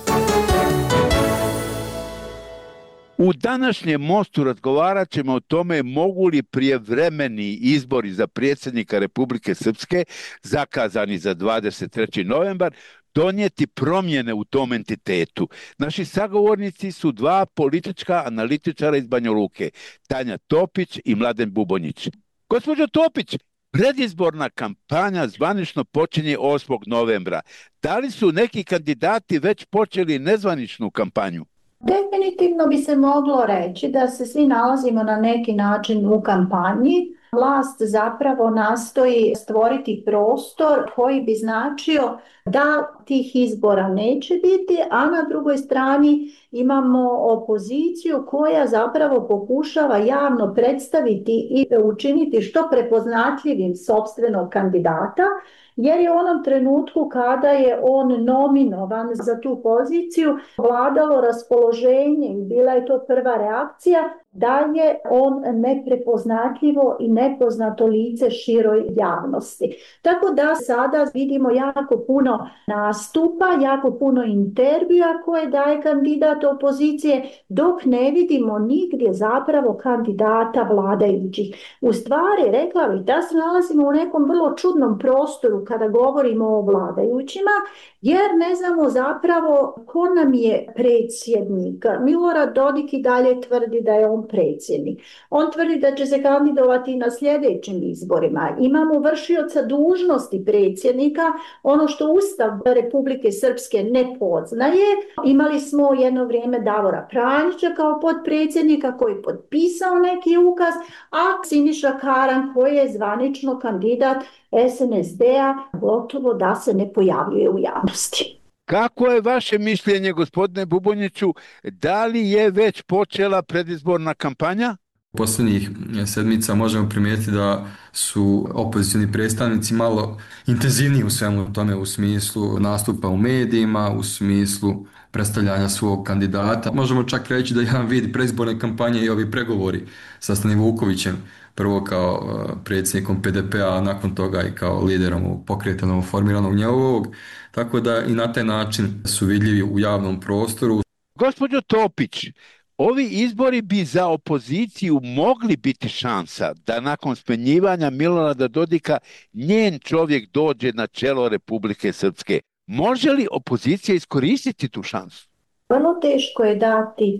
U današnjem Mostu razgovarat ćemo o tome mogu li prijevremeni izbori za predsjednika Republike Srpske, zakazani za dvadeset treći novembar, donijeti promjene u tom entitetu. Naši sagovornici su dva politička analitičara iz Banja Luke, Tanja Topić i Mladen Bubonjić. Gospođo Topić, predizborna kampanja zvanično počinje osmog novembra. Da li su neki kandidati već počeli nezvaničnu kampanju? Definitivno bi se moglo reći da se svi nalazimo na neki način u kampanji. Vlast zapravo nastoji stvoriti prostor koji bi značio da tih izbora neće biti, a na drugoj strani imamo opoziciju koja zapravo pokušava javno predstaviti i učiniti što prepoznatljivim sopstvenog kandidata, jer je u onom trenutku kada je on nominovan za tu poziciju vladalo raspoloženje i bila je to prva reakcija da je on neprepoznatljivo i nepoznato lice široj javnosti. Tako da sada vidimo jako puno nastupa, jako puno intervjua koje daje kandidat opozicije, dok ne vidimo nigdje zapravo kandidata vladajućih. U stvari, rekla bih da se nalazimo u nekom vrlo čudnom prostoru kada govorimo o vladajućima, jer ne znamo zapravo ko nam je predsjednik. Milorad Dodik i dalje tvrdi da je on predsjednik. On tvrdi da će se kandidovati na sljedećim izborima. Imamo vršioca dužnosti predsjednika, ono što Ustav Republike Srpske ne poznaje. Imali smo jedno vrijeme Davora Pranjića kao potpredsjednika koji je potpisao neki ukaz, a Siniša Karan koji je zvanično kandidat S N S D-a gotovo da se ne pojavljuje u javnosti. Kako je vaše mišljenje, gospodine Bubonjiću, da li je već počela predizborna kampanja? Posljednjih sedmica možemo primijetiti da su opozicioni predstavnici malo intenzivniji u svemu tome, u smislu nastupa u medijima, u smislu predstavljanja svog kandidata. Možemo čak reći da jedan vid predizborne kampanje i ovi pregovori sa Stanivukovićem, prvo kao predsjednikom P D P-a, a nakon toga i kao liderom pokreta novoformiranog njegovog, tako da i na taj način su vidljivi u javnom prostoru. Gospođo Topić, ovi izbori bi za opoziciju mogli biti šansa da nakon smenjivanja Milorada Dodika njen čovjek dođe na čelo Republike Srpske. Može li opozicija iskoristiti tu šansu? Vrlo teško je dati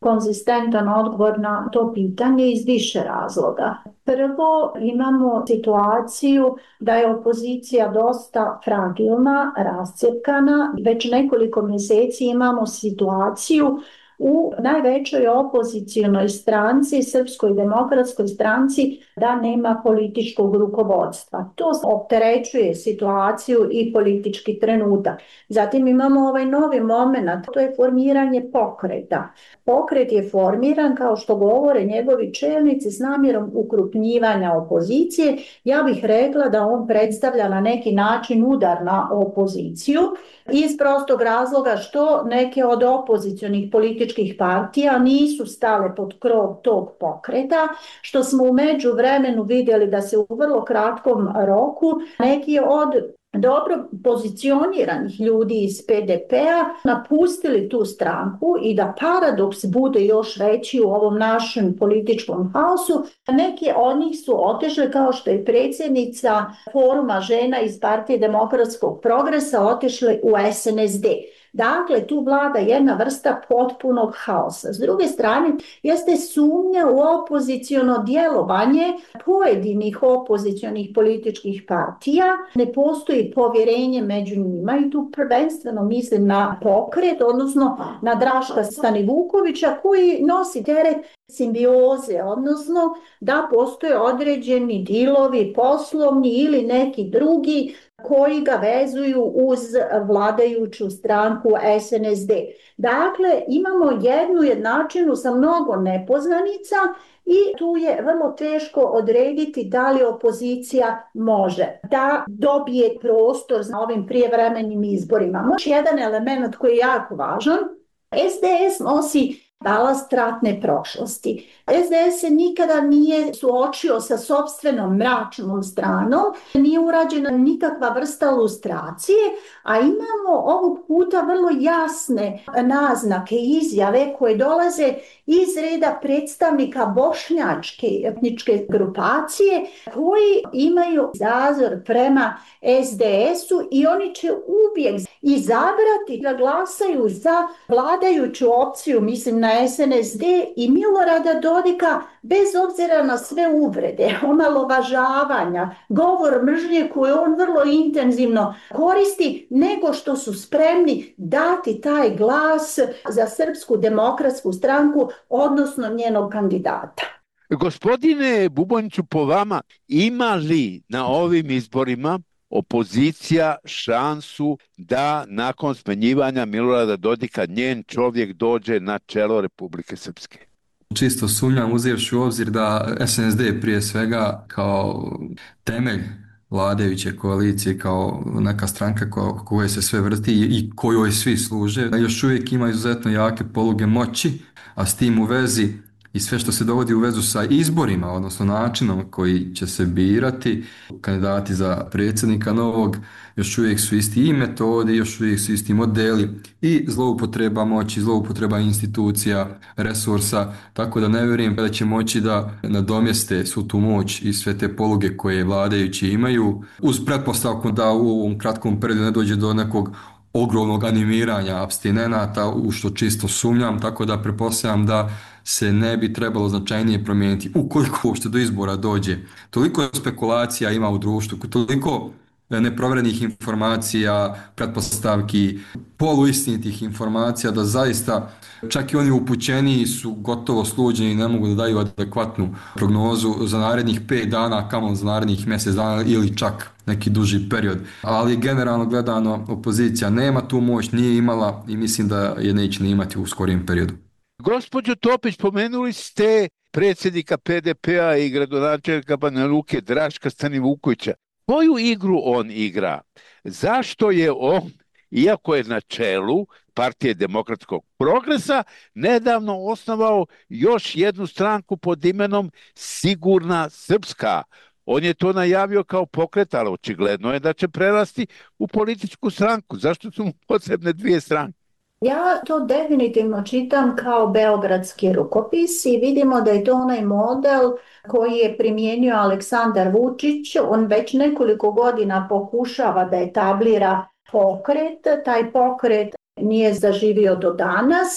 konzistentan odgovor na to pitanje iz više razloga. Prvo, imamo situaciju da je opozicija dosta fragilna, rascjepkana. Već nekoliko mjeseci imamo situaciju u najvećoj opozicijonoj stranci, Srpskoj demokratskoj stranci, da nema političkog rukovodstva. To opterećuje situaciju i politički trenutak. Zatim imamo ovaj novi moment, to je formiranje pokreta. Pokret je formiran, kao što govore njegovi čelnici, s namjerom ukrupnjivanja opozicije. Ja bih rekla da on predstavlja na neki način udar na opoziciju, iz prostog razloga što neke od opozicionih političkih partija nisu stale pod krov tog pokreta, što smo u međuvremenu vidjeli da se u vrlo kratkom roku neki od dobro pozicioniranih ljudi iz P D P-a napustili tu stranku i da paradoks bude još veći u ovom našem političkom haosu, neki od njih su otišli, kao što je predsjednica Foruma žena iz Partije demokratskog progresa, otišli u S N S D. Dakle, tu vlada jedna vrsta potpunog haosa. S druge strane, jeste sumnja u opoziciono djelovanje pojedinih opozicionih političkih partija. Ne postoji povjerenje među njima i tu prvenstveno mislim na pokret, odnosno na Draška Stanivukovića, koji nosi teret simbioze, odnosno da postoje određeni dilovi poslovni ili neki drugi koji ga vezuju uz vladajuću stranku S N S D. Dakle, imamo jednu jednačinu sa mnogo nepoznanica i tu je vrlo teško odrediti da li opozicija može da dobije prostor na ovim prijevremenim izborima. Još jedan element koji je jako važan, S D S nosi balast ratne prošlosti. S D S se nikada nije suočio sa sopstvenom mračnom stranom, nije urađena nikakva vrsta lustracije, a imamo ovog puta vrlo jasne naznake i izjave koje dolaze iz reda predstavnika bošnjačke etničke grupacije koji imaju zazor prema S D S-u i oni će uvijek izabrati da glasaju za vladajuću opciju, mislim na S N S D i Milorada Dodika, bez obzira na sve uvrede, omalovažavanja, govor mržnje koju on vrlo intenzivno koristi, nego što su spremni dati taj glas za Srpsku demokratsku stranku, odnosno njenog kandidata. Gospodine Buboniću, po vama, ima li na ovim izborima opozicija šansu da nakon smenjivanja Milorada Dodika njen čovjek dođe na čelo Republike Srpske? Čisto sumnjam, uzevši u obzir da S N S D prije svega kao temelj vladajuće koalicije, kao neka stranka ko, koje se sve vrti i kojoj svi služe, još uvijek ima izuzetno jake poluge moći, a s tim u vezi i sve što se dovodi u vezu sa izborima, odnosno načinom koji će se birati kandidati za predsjednika novog, još uvijek su isti i metodi, još uvijek su isti modeli i zloupotreba moći, zloupotreba institucija, resursa, tako da ne vjerujem da će moći da nadomjeste svu tu moć i sve te poluge koje vladajući imaju, uz pretpostavku da u ovom kratkom periodu ne dođe do nekog ogromnog animiranja apstinenata, u što čisto sumnjam, tako da pretpostavljam da se ne bi trebalo značajnije promijeniti ukoliko uopšte do izbora dođe. Toliko spekulacija ima u društvu, toliko neprovjerenih informacija, pretpostavki, poluistinitih informacija, da zaista čak i oni upućeniji su gotovo sluđeni i ne mogu da daju adekvatnu prognozu za narednih pet dana, kamoli za narednih mjesec dana ili čak neki duži period. Ali generalno gledano, opozicija nema tu moć, nije imala i mislim da je neće ni imati u skorijem periodu. Gospođo Topić, pomenuli ste predsjednika P D P-a i gradonačelnika Banja Luke Draška Stanivukovića. Koju igru on igra? Zašto je on, iako je na čelu Partije demokratskog progresa, nedavno osnovao još jednu stranku pod imenom Sigurna Srpska? On je to najavio kao pokret, ali očigledno je da će prerasti u političku stranku. Zašto su mu potrebne dvije stranke? Ja to definitivno čitam kao beogradski rukopis i vidimo da je to onaj model koji je primijenio Aleksandar Vučić. On već nekoliko godina pokušava da etablira pokret. Taj pokret nije zaživio do danas.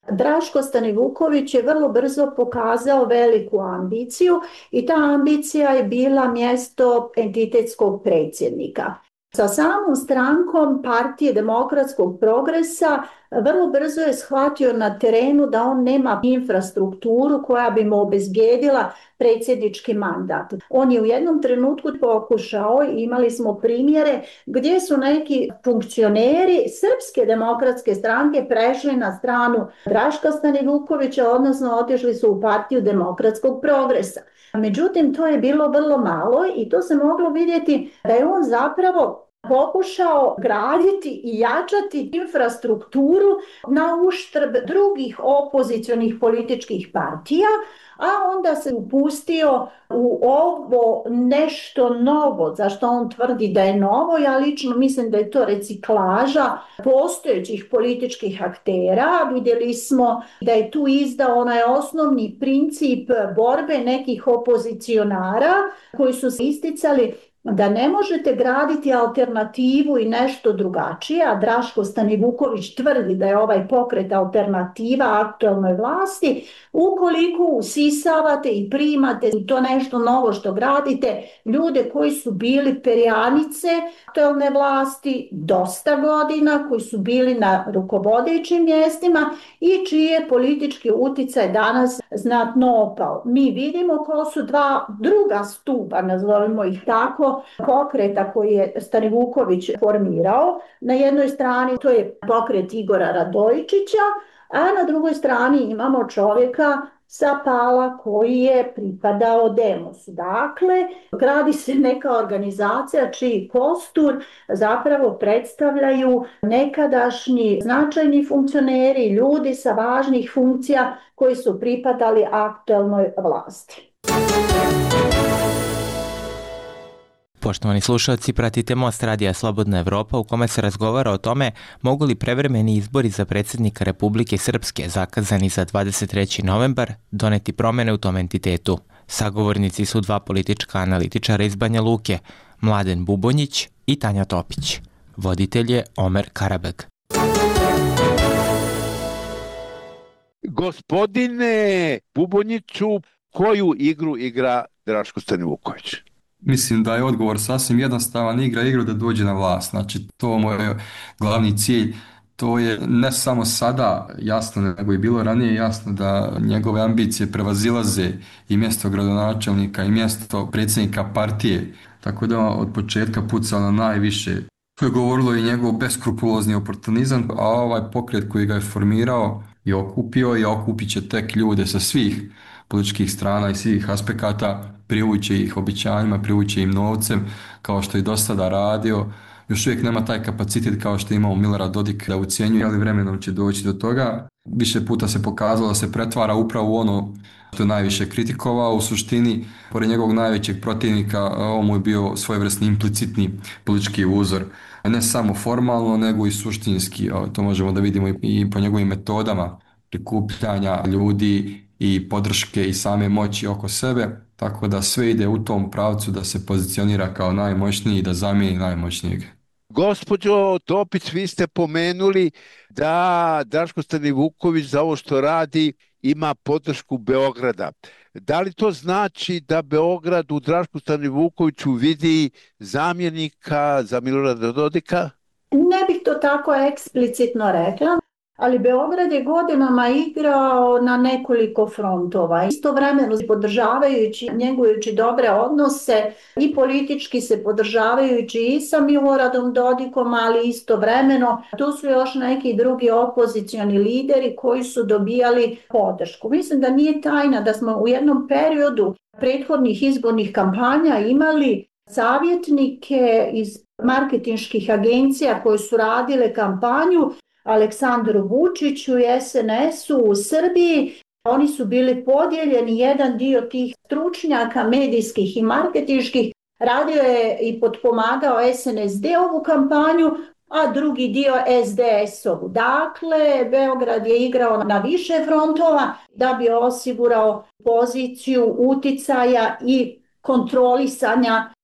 Draško Stanivuković je vrlo brzo pokazao veliku ambiciju i ta ambicija je bila mjesto entitetskog predsjednika. Sa samom strankom Partije demokratskog progresa vrlo brzo je shvatio na terenu da on nema infrastrukturu koja bi mu obezbijedila predsjednički mandat. On je u jednom trenutku pokušao, imali smo primjere gdje su neki funkcioneri Srpske demokratske stranke prešli na stranu Draška Stanivukovića, odnosno otišli su u Partiju demokratskog progresa. Međutim, to je bilo vrlo malo i to se moglo vidjeti da je on zapravo pokušao graditi i jačati infrastrukturu na uštrb drugih opozicionih političkih partija, a onda se upustio u ovo nešto novo, za što on tvrdi da je novo. Ja lično mislim da je to reciklaža postojećih političkih aktera. Vidjeli smo da je tu izdao onaj osnovni princip borbe nekih opozicionara koji su se isticali da ne možete graditi alternativu i nešto drugačije, a Draško Stanivuković tvrdi da je ovaj pokret alternativa aktualnoj vlasti, ukoliko usisavate i primate to nešto novo što gradite, ljude koji su bili perjanice aktualne vlasti dosta godina, koji su bili na rukovodećim mjestima i čiji je politički uticaj danas znatno opao. Mi vidimo ko su dva druga stupa, nazovimo ih tako, pokreta koji je Stanivuković formirao. Na jednoj strani to je pokret Igora Radojičića, a na drugoj strani imamo čovjeka sa Pala koji je pripadao Demosu. Dakle, gradi se neka organizacija čiji kostur zapravo predstavljaju nekadašnji značajni funkcioneri, ljudi sa važnih funkcija koji su pripadali aktualnoj vlasti. Poštovani slušalci, pratite Most Radija Slobodna Evropa u kome se razgovara o tome mogu li prevremeni izbori za predsjednika Republike Srpske zakazani za dvadeset treći novembar doneti promjene u tom entitetu. Sagovornici su dva politička analitičara iz Banja Luke, Mladen Bubonjić i Tanja Topić. Voditelj je Omer Karabeg. Gospodine Bubonjiću, koju igru igra Draško Stanivuković? Mislim da je odgovor sasvim jednostavan, igra igru da dođe na vlast. Znači, to mu je glavni cilj. To je ne samo sada jasno, nego i bilo ranije jasno da njegove ambicije prevazilaze i mjesto gradonačelnika i mjesto predsjednika partije. Tako da od početka pucao na najviše. To je govorilo i njegov beskrupulozni oportunizam, a ovaj pokret koji ga je formirao i okupio i okupit će tek ljude sa svih političkih strana i svih aspekata, privuće ih obećanjima, privuće im novcem, kao što je do sada radio. Još uvijek nema taj kapacitet kao što je imao Milorad Dodik da ucjenjuje, ali vremenom će doći do toga. Više puta se pokazalo da se pretvara upravo u ono što je najviše kritikovao. U suštini, pored njegovog najvećeg protivnika, ovo mu je bio svojevrsni implicitni politički uzor. Ne samo formalno, nego i suštinski. To možemo da vidimo i po njegovim metodama prikupljanja ljudi i podrške i same moći oko sebe, tako da sve ide u tom pravcu da se pozicionira kao najmoćniji i da zamijeni najmoćnijeg. Gospođo Topić, vi ste pomenuli da Draško Stanivuković za ovo što radi ima podršku Beograda. Da li to znači da Beograd u Drašku Stanivukoviću vidi zamjenika za Milorada Dodika? Ne bih to tako eksplicitno rekla. Ali Beograd je godinama igrao na nekoliko frontova, istovremeno podržavajući, njegujući dobre odnose i politički se podržavajući i sa Miloradom Dodikom, ali istovremeno tu su još neki drugi opozicioni lideri koji su dobijali podršku. Mislim da nije tajna da smo u jednom periodu prethodnih izbornih kampanja imali savjetnike iz marketinških agencija koje su radile kampanju Aleksandru Vučiću i es en esu u Srbiji. Oni su bili podijeljeni, jedan dio tih stručnjaka medijskih i marketinških radio je i potpomagao es en es de ovu kampanju, a drugi dio es de es ovu. Dakle, Beograd je igrao na više frontova da bi osigurao poziciju uticaja i kontrolisanja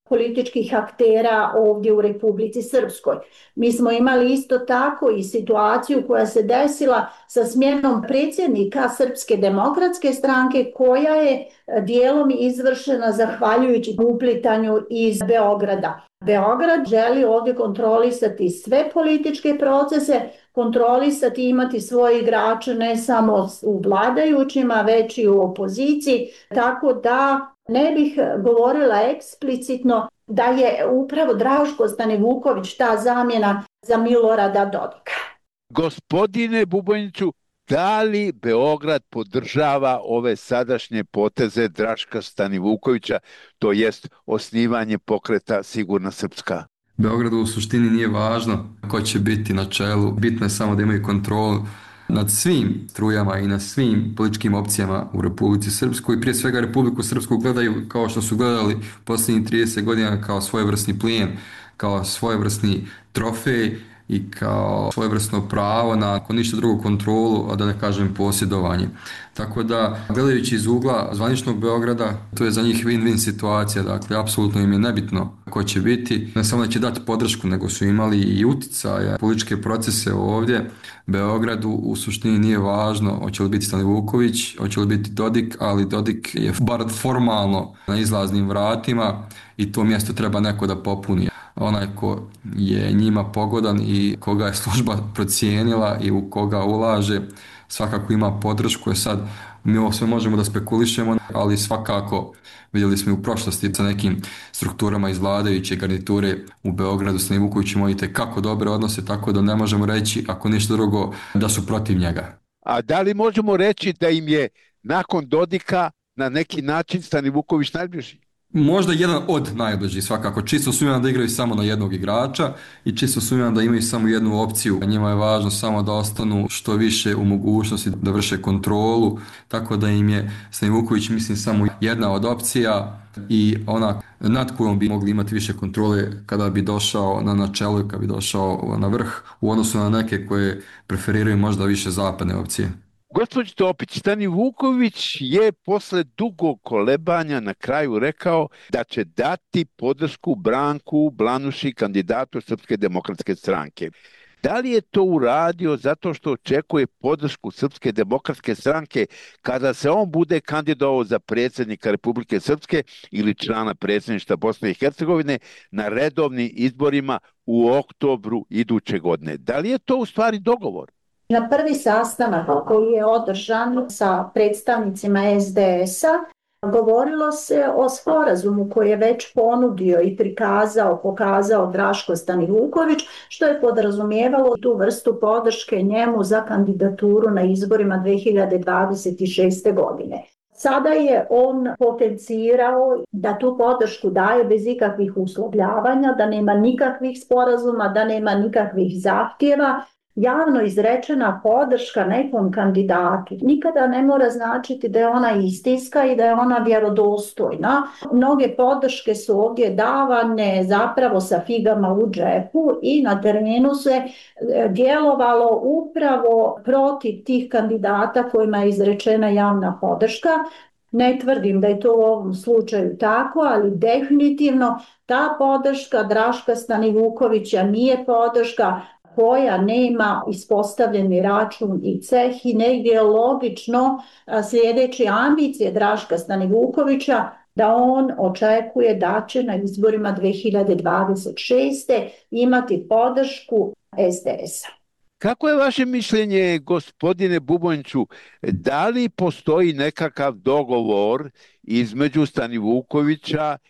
političkih aktera ovdje u Republici Srpskoj. Mi smo imali isto tako i situaciju koja se desila sa smjenom predsjednika Srpske demokratske stranke koja je dijelom izvršena zahvaljujući uplitanju iz Beograda. Beograd želi ovdje kontrolisati sve političke procese, kontrolisati i imati svoje igrače ne samo u vladajućima, već i u opoziciji, tako da ne bih govorila eksplicitno da je upravo Draško Stanivuković ta zamjena za Milorada Dodika. Gospodine Bubojniću, da li Beograd podržava ove sadašnje poteze Draška Stanivukovića, to jest osnivanje pokreta Sigurna Srpska? Beogradu u suštini nije važno ko će biti na čelu, bitno je samo da imaju kontrolu nad svim strujama i nad svim političkim opcijama u Republici Srpskoj i prije svega Republiku Srpsku gledaju kao što su gledali posljednjih trideset godina kao svojevrsni plijen, kao svojevrsni trofej i kao svojevrsno pravo na ako ništa drugo kontrolu, a da ne kažem posjedovanje. Tako da, gledajući iz ugla zvaničnog Beograda, to je za njih win-win situacija, dakle, apsolutno im je nebitno ko će biti, ne samo da će dati podršku, nego su imali i uticaja, političke procese ovdje. Beogradu u suštini nije važno hoće li biti Stanivuković, hoće li biti Dodik, ali Dodik je bar formalno na izlaznim vratima i to mjesto treba neko da popuni. Onaj ko je njima pogodan i koga je služba procijenila i u koga ulaže, svakako ima podršku. Je sad, mi ovo sve možemo da spekulišemo, ali svakako vidjeli smo i u prošlosti sa nekim strukturama iz vladajuće garniture u Beogradu s Stanivukovićem imate kako dobre odnose, tako da ne možemo reći, ako ništa drugo, da su protiv njega. A da li možemo reći da im je nakon Dodika na neki način Stanivuković najbliži? Možda jedan od najbližih svakako. Čisto sumnjam da igraju samo na jednog igrača i čisto sumnjam da imaju samo jednu opciju. Njima je važno samo da ostanu što više u mogućnosti da vrše kontrolu, tako da im je Stanivuković mislim samo jedna od opcija i ona nad kojom bi mogli imati više kontrole kada bi došao na načelu i kada bi došao na vrh u odnosu na neke koje preferiraju možda više zapadne opcije. Gospođo Topić, Stanivuković je posle dugog kolebanja na kraju rekao da će dati podršku Branku Blanuši, kandidatu Srpske demokratske stranke. Da li je to uradio zato što očekuje podršku Srpske demokratske stranke kada se on bude kandidovao za predsjednika Republike Srpske ili člana predsjedništva Bosne i Hercegovine na redovnim izborima u oktobru iduće godine? Da li je to u stvari dogovor? Na prvi sastanak koji je održan sa predstavnicima es de es-a govorilo se o sporazumu koji je već ponudio i prikazao, pokazao Draško Stanivuković, što je podrazumijevalo tu vrstu podrške njemu za kandidaturu na izborima dve hiljade dvadeset šeste. godine. Sada je on potencirao da tu podršku daje bez ikakvih uslovljavanja, da nema nikakvih sporazuma, da nema nikakvih zahtjeva. Javno izrečena podrška nekom kandidatu nikada ne mora značiti da je ona istinska i da je ona vjerodostojna. Mnoge podrške su ovdje davane zapravo sa figama u džepu i na terenu se djelovalo upravo protiv tih kandidata kojima je izrečena javna podrška. Ne tvrdim da je to u ovom slučaju tako, ali definitivno ta podrška Draška Stanivukovića nije podrška koja nema ispostavljeni račun i ceh i negdje je logično sljedeći ambicije Draška Stanivukovića da on očekuje da će na izborima dve hiljade dvadeset šeste. imati podršku es de es-a. Kako je vaše mišljenje, gospodine Bubojniću, da li postoji nekakav dogovor između Stanivukovića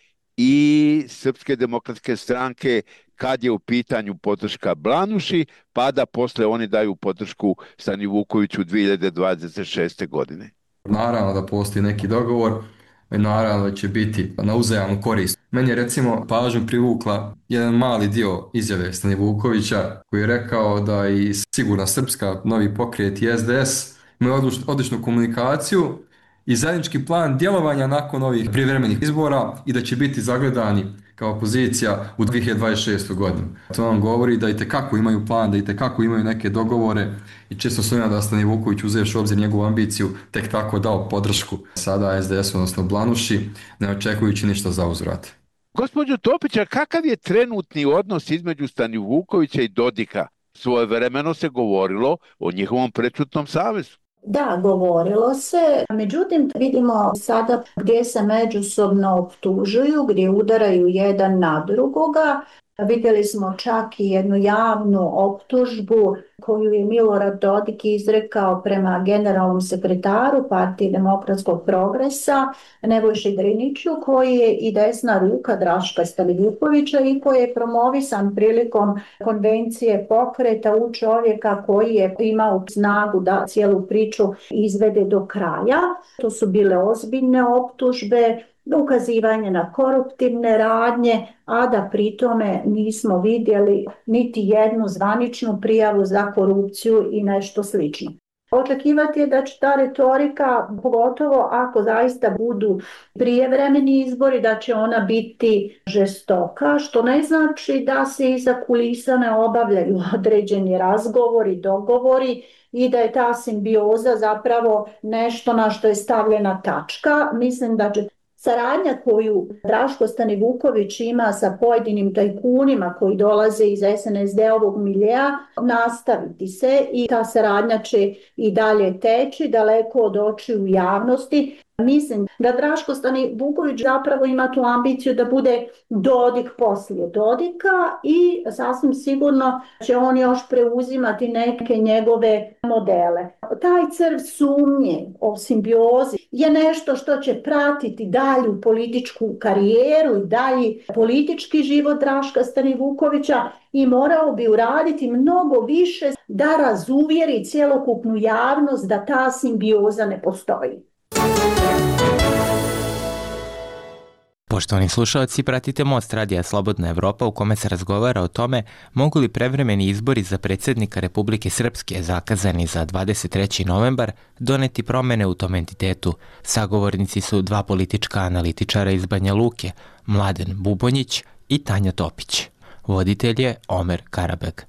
i Srpske demokratske stranke kad je u pitanju podrška Blanuši, pa da posle oni daju podršku Stanivukoviću dve hiljade dvadeset šeste. godine? Naravno da postoji neki dogovor, naravno da će biti na uzajamnu korist. Meni je recimo pažnju privukla jedan mali dio izjave Stanivukovića koji je rekao da i Sigurna Srpska, Novi pokret i es de es imaju odličnu komunikaciju i zajednički plan djelovanja nakon ovih prijevremenih izbora i da će biti zagledani kao opozicija u dve hiljade dvadeset šestoj. godini. To vam govori da itekako imaju plan, da itekako imaju neke dogovore i često sumnja da Stanivuković, uzevši u obzir njegovu ambiciju, tek tako dao podršku sada es de es, odnosno Blanuši, ne očekujući ništa za uzvrat. Gospođo Topića, kakav je trenutni odnos između Stanivukovića i Dodika? Svojevremeno se govorilo o njihovom prečutnom savezu. Da, govorilo se, međutim vidimo sada gdje se međusobno optužuju, gdje udaraju jedan na drugoga. Vidjeli smo čak i jednu javnu optužbu koju je Milorad Dodik izrekao prema generalnom sekretaru Partije demokratskog progresa Nebojši Driniću, koji je i desna ruka Draška Stanivukovića i koji je promovisan prilikom konvencije pokreta u čovjeka koji je imao snagu da cijelu priču izvede do kraja. To su bile ozbiljne optužbe, ukazivanje na koruptivne radnje, a da pri tome nismo vidjeli niti jednu zvaničnu prijavu za korupciju i nešto slično. Očekivati je da će ta retorika, pogotovo ako zaista budu prijevremeni izbori, da će ona biti žestoka, što ne znači da se iza kulisa ne obavljaju određeni razgovori, dogovori i da je ta simbioza zapravo nešto na što je stavljena tačka. Mislim da će saradnja koju Draško Stanivuković ima sa pojedinim tajkunima koji dolaze iz es en es de-ovog miljea nastaviti se i ta saradnja će i dalje teći daleko od očiju javnosti. Mislim da Draško Stanivuković zapravo ima tu ambiciju da bude Dodik poslije Dodika i sasvim sigurno će on još preuzimati neke njegove modele. Taj crv sumnje o simbiozi je nešto što će pratiti dalju političku karijeru i dalji politički život Draška Stanivukovića i morao bi uraditi mnogo više da razuvjeri cjelokupnu javnost da ta simbioza ne postoji. Poštovani slušalci, pratite Most radija Slobodna Evropa u kome se razgovara o tome mogu li prevremeni izbori za predsjednika Republike Srpske zakazani za dvadeset treći novembar doneti promjene u tom entitetu. Sagovornici su dva politička analitičara iz Banja Luke, Mladen Bubonjić i Tanja Topić. Voditelj je Omer Karabeg.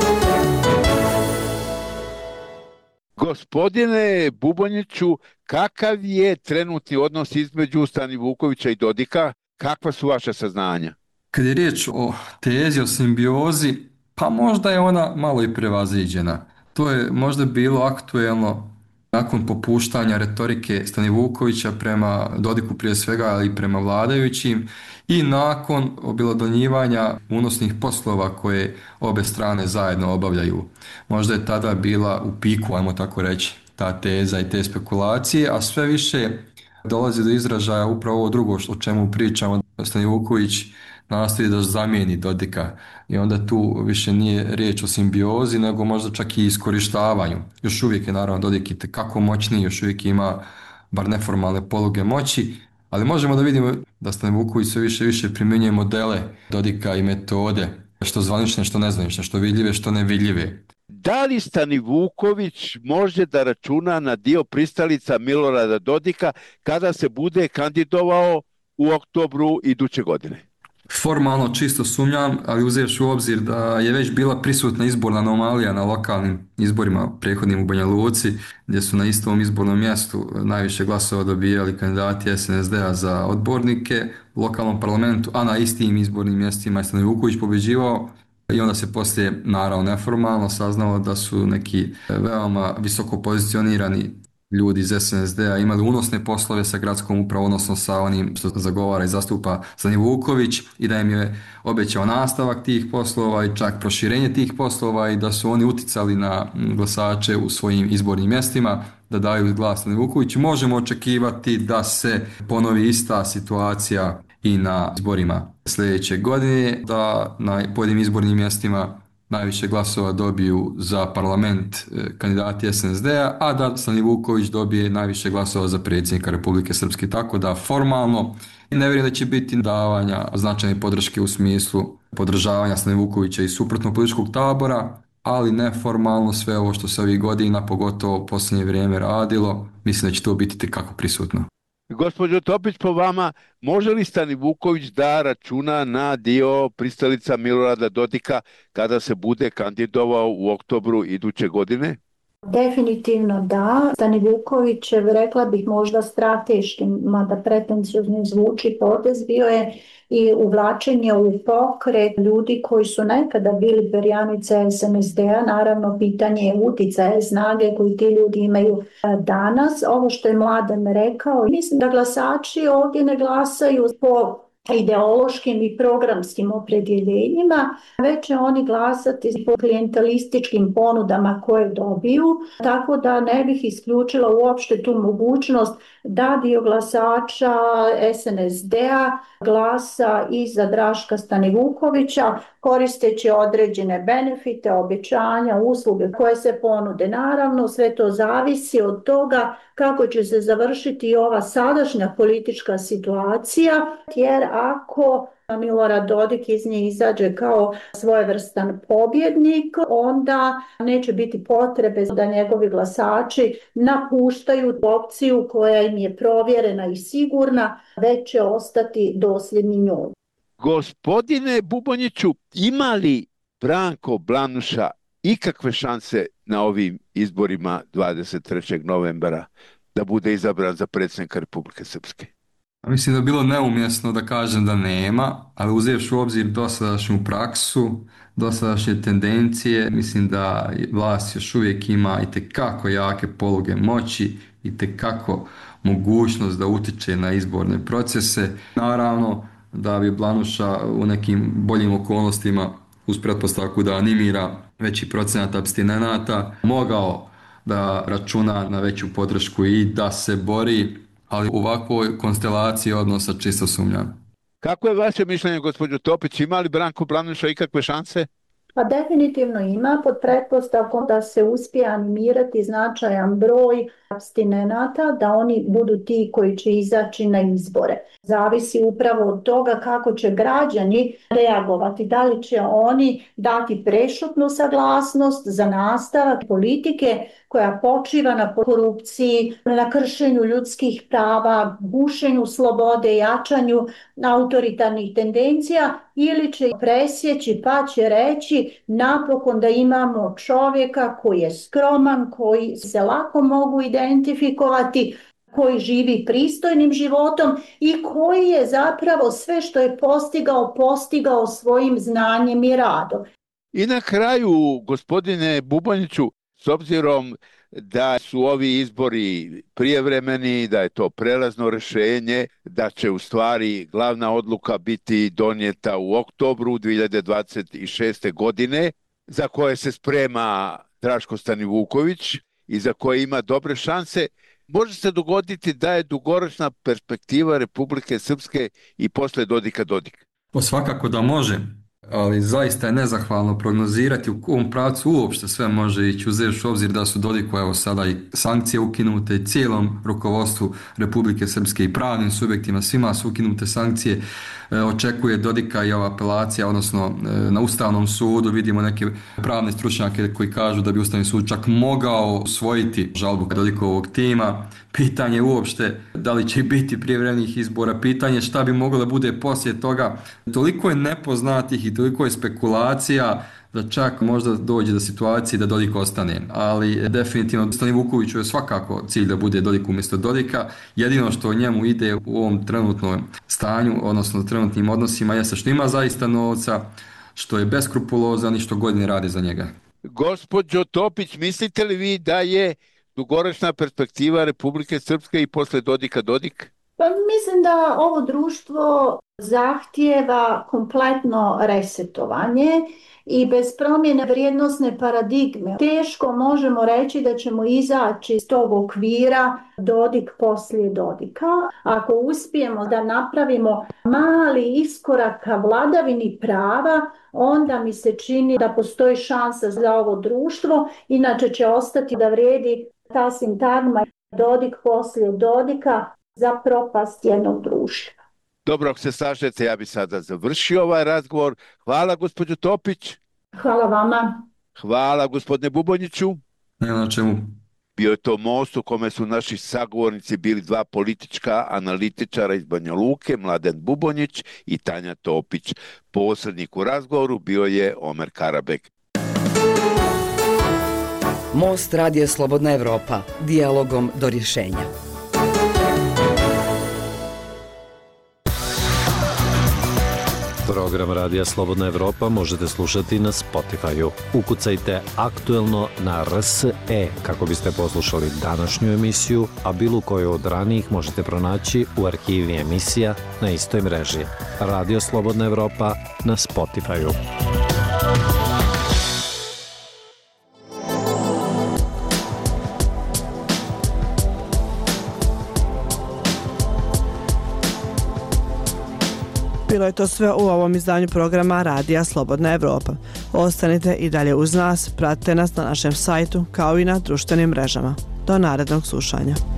Gospodine Bubonjiću, kakav je trenutni odnos između Stanivukovića i Dodika? Kakva su vaše saznanja? Kad je riječ o tezi, o simbiozi, pa možda je ona malo i prevaziđena. To je možda bilo aktuelno nakon popuštanja retorike Stanivukovića prema Dodiku prije svega, ali i prema vladajućim i nakon obilodonjivanja unosnih poslova koje obe strane zajedno obavljaju. Možda je tada bila u piku, ajmo tako reći, ta teza i te spekulacije, a sve više dolazi do izražaja upravo ovo drugo o čemu pričamo. Stanivuković nastoji da zamijeni Dodika i onda tu više nije riječ o simbiozi, nego možda čak i iskorištavanju. Još uvijek je naravno Dodik itekako moćniji, još uvijek ima bar neformalne poluge moći, ali možemo da vidimo da Stanivuković sve više više primjenjuje modele Dodika i metode, što zvanične, što nezvanične, što vidljive, što nevidljive. Da li Stanivuković može da računa na dio pristalica Milorada Dodika kada se bude kandidovao u oktobru iduće godine? Formalno čisto sumnjam, ali uzevši u obzir da je već bila prisutna izborna anomalija na lokalnim izborima prethodnim u Banja Luci, gdje su na istom izbornom mjestu najviše glasova dobijali kandidati es en es de-a za odbornike u lokalnom parlamentu, a na istim izbornim mjestima je Stanivuković pobeđivao. I onda se poslije, naravno neformalno, saznalo da su neki veoma visoko pozicionirani ljudi iz es en es de-a imali unosne poslove sa gradskom upravom, odnosno sa onim što zagovara i zastupa Stanivuković i da im je obećao nastavak tih poslova i čak proširenje tih poslova i da su oni uticali na glasače u svojim izbornim mjestima da daju glas Stanivukoviću. Možemo očekivati da se ponovi ista situacija i na izborima sljedeće godine, da na pojedinim izbornim mjestima najviše glasova dobiju za parlament kandidati es en es de-a, a da Stanivuković dobije najviše glasova za predsjednika Republike Srpske. Tako da formalno ne vjerujem da će biti davanja značajne podrške u smislu podržavanja Stanivukovića i suprotnog političkog tabora, ali neformalno sve ovo što se ovih godina, pogotovo u posljednje vrijeme radilo, mislim da će to biti tekako prisutno. Gospođo Topić, po vama, može li Stanivuković da računa na dio pristalica Milorada Dodika kada se bude kandidovao u oktobru iduće godine? Definitivno da. Stanivukovićev, rekla bih možda strateški, mada pretenciozno zvuči potez, bio je i uvlačenje u pokret ljudi koji su nekada bili perjanice es en es de a, naravno pitanje je uticaja snage koji ti ljudi imaju danas. Ovo što je Mladen rekao, mislim da glasači ovdje ne glasaju po ideološkim i programskim opredjeljenjima, već će oni glasati po klijentelističkim ponudama koje dobiju, tako da ne bih isključila uopšte tu mogućnost da dio glasača es en es de a glasa i za Draška Stanivukovića koristeći određene benefite, obećanja, usluge koje se ponude. Naravno, sve to zavisi od toga kako će se završiti ova sadašnja politička situacija, jer ako Milorad Dodik iz nje izađe kao svojevrstan pobjednik, onda neće biti potrebe da njegovi glasači napuštaju opciju koja im je provjerena i sigurna, već će ostati dosljedni njoj. Gospodine Bubonjiću, ima li Branko Blanuša ikakve šanse na ovim izborima dvadeset trećeg novembra da bude izabran za predsjednika Republike Srpske? Mislim da je bilo neumjesno da kažem da nema, ali uzevši u obzir dosadašnju praksu, dosadašnje tendencije, mislim da vlast još uvijek ima itekako jake poluge moći, itekako mogućnost da utiče na izborne procese. Naravno da bi Blanuša u nekim boljim okolnostima, uz pretpostavku da animira veći procenat apstinenata, mogao da računa na veću podršku i da se bori, ali u ovakvoj konstelaciji odnosa čisto sumnjam. Kako je vaše mišljenje, gospođo Topić, ima li Branko Blanuša ikakve šanse? Pa definitivno ima, pod pretpostavkom da se uspije animirati značajan broj apstinenata, da oni budu ti koji će izaći na izbore. Zavisi upravo od toga kako će građani reagovati, da li će oni dati prešutnu saglasnost za nastavak politike koja počiva na korupciji, na kršenju ljudskih prava, gušenju slobode, jačanju autoritarnih tendencija, ili će presjeći pa će reći napokon da imamo čovjeka koji je skroman, koji se lako mogu identifikovati, koji živi pristojnim životom i koji je zapravo sve što je postigao, postigao svojim znanjem i radom. I na kraju, gospodine Bubonjiću, s obzirom da su ovi izbori prijevremeni, da je to prelazno rješenje, da će u stvari glavna odluka biti donijeta u oktobru dvije hiljade dvadeset šeste. godine, za koje se sprema Draško Stanivuković i za koje ima dobre šanse, može se dogoditi da je dugoročna perspektiva Republike Srpske i posle Dodika Dodik. Pa svakako da može, ali zaista je nezahvalno prognozirati u kom pravcu uopšte sve može ići, uzevši u obzir da su Dodiku evo sada i sankcije ukinute i cijelom rukovodstvu Republike Srpske i pravnim subjektima, svima su ukinute sankcije. E, očekuje Dodika i ova apelacija, odnosno e, na Ustavnom sudu vidimo neke pravne stručnjake koji kažu da bi Ustavni sud čak mogao usvojiti žalbu Dodikovog tima. Pitanje je uopšte da li će biti prijevremenih izbora, pitanje šta bi moglo da bude poslije toga. Toliko je nepoznatih i toliko je spekulacija da čak možda dođe do situacije da Dodik ostane. Ali definitivno Stanivukoviću je svakako cilj da bude Dodik umjesto Dodika. Jedino što njemu ide u ovom trenutnom stanju, odnosno trenutnim odnosima, jeste što ima zaista novca, što je beskrupulozan i što godine radi za njega. Gospođo Topić, mislite li vi da je dugoročna perspektiva Republike Srpske i posle Dodika Dodik? Pa mislim da ovo društvo zahtijeva kompletno resetovanje i bez promjene vrijednosne paradigme teško možemo reći da ćemo izaći iz tog okvira Dodik poslije Dodika. Ako uspijemo da napravimo mali iskorak ka vladavini prava, onda mi se čini da postoji šansa za ovo društvo, inače će ostati da vrijedi ta sintagma Dodik poslije Dodika za propast jednog društva. Dobro, ako se slažete, ja bi sada završio ovaj razgovor. Hvala, gospođo Topić. Hvala vama. Hvala, gospodine Bubonjiću. Nema na čemu. Bio je to most u kome su naši sagovornici bili dva politička analitičara iz Banja Luke, Mladen Bubonjić i Tanja Topić. Posrednik u razgovoru bio je Omer Karabek. Most Radija Slobodna Evropa, dijalogom do rješenja. Program Radija Slobodna Evropa možete slušati na Spotify-u. Ukucajte aktuelno na R S E kako biste poslušali današnju emisiju, a bilo koju od ranijih možete pronaći u arhivi emisija na istoj mreži. Radio Slobodna Evropa na Spotify-u. Bilo je to sve u ovom izdanju programa Radija Slobodna Evropa. Ostanite i dalje uz nas, pratite nas na našem sajtu kao i na društvenim mrežama. Do narednog slušanja.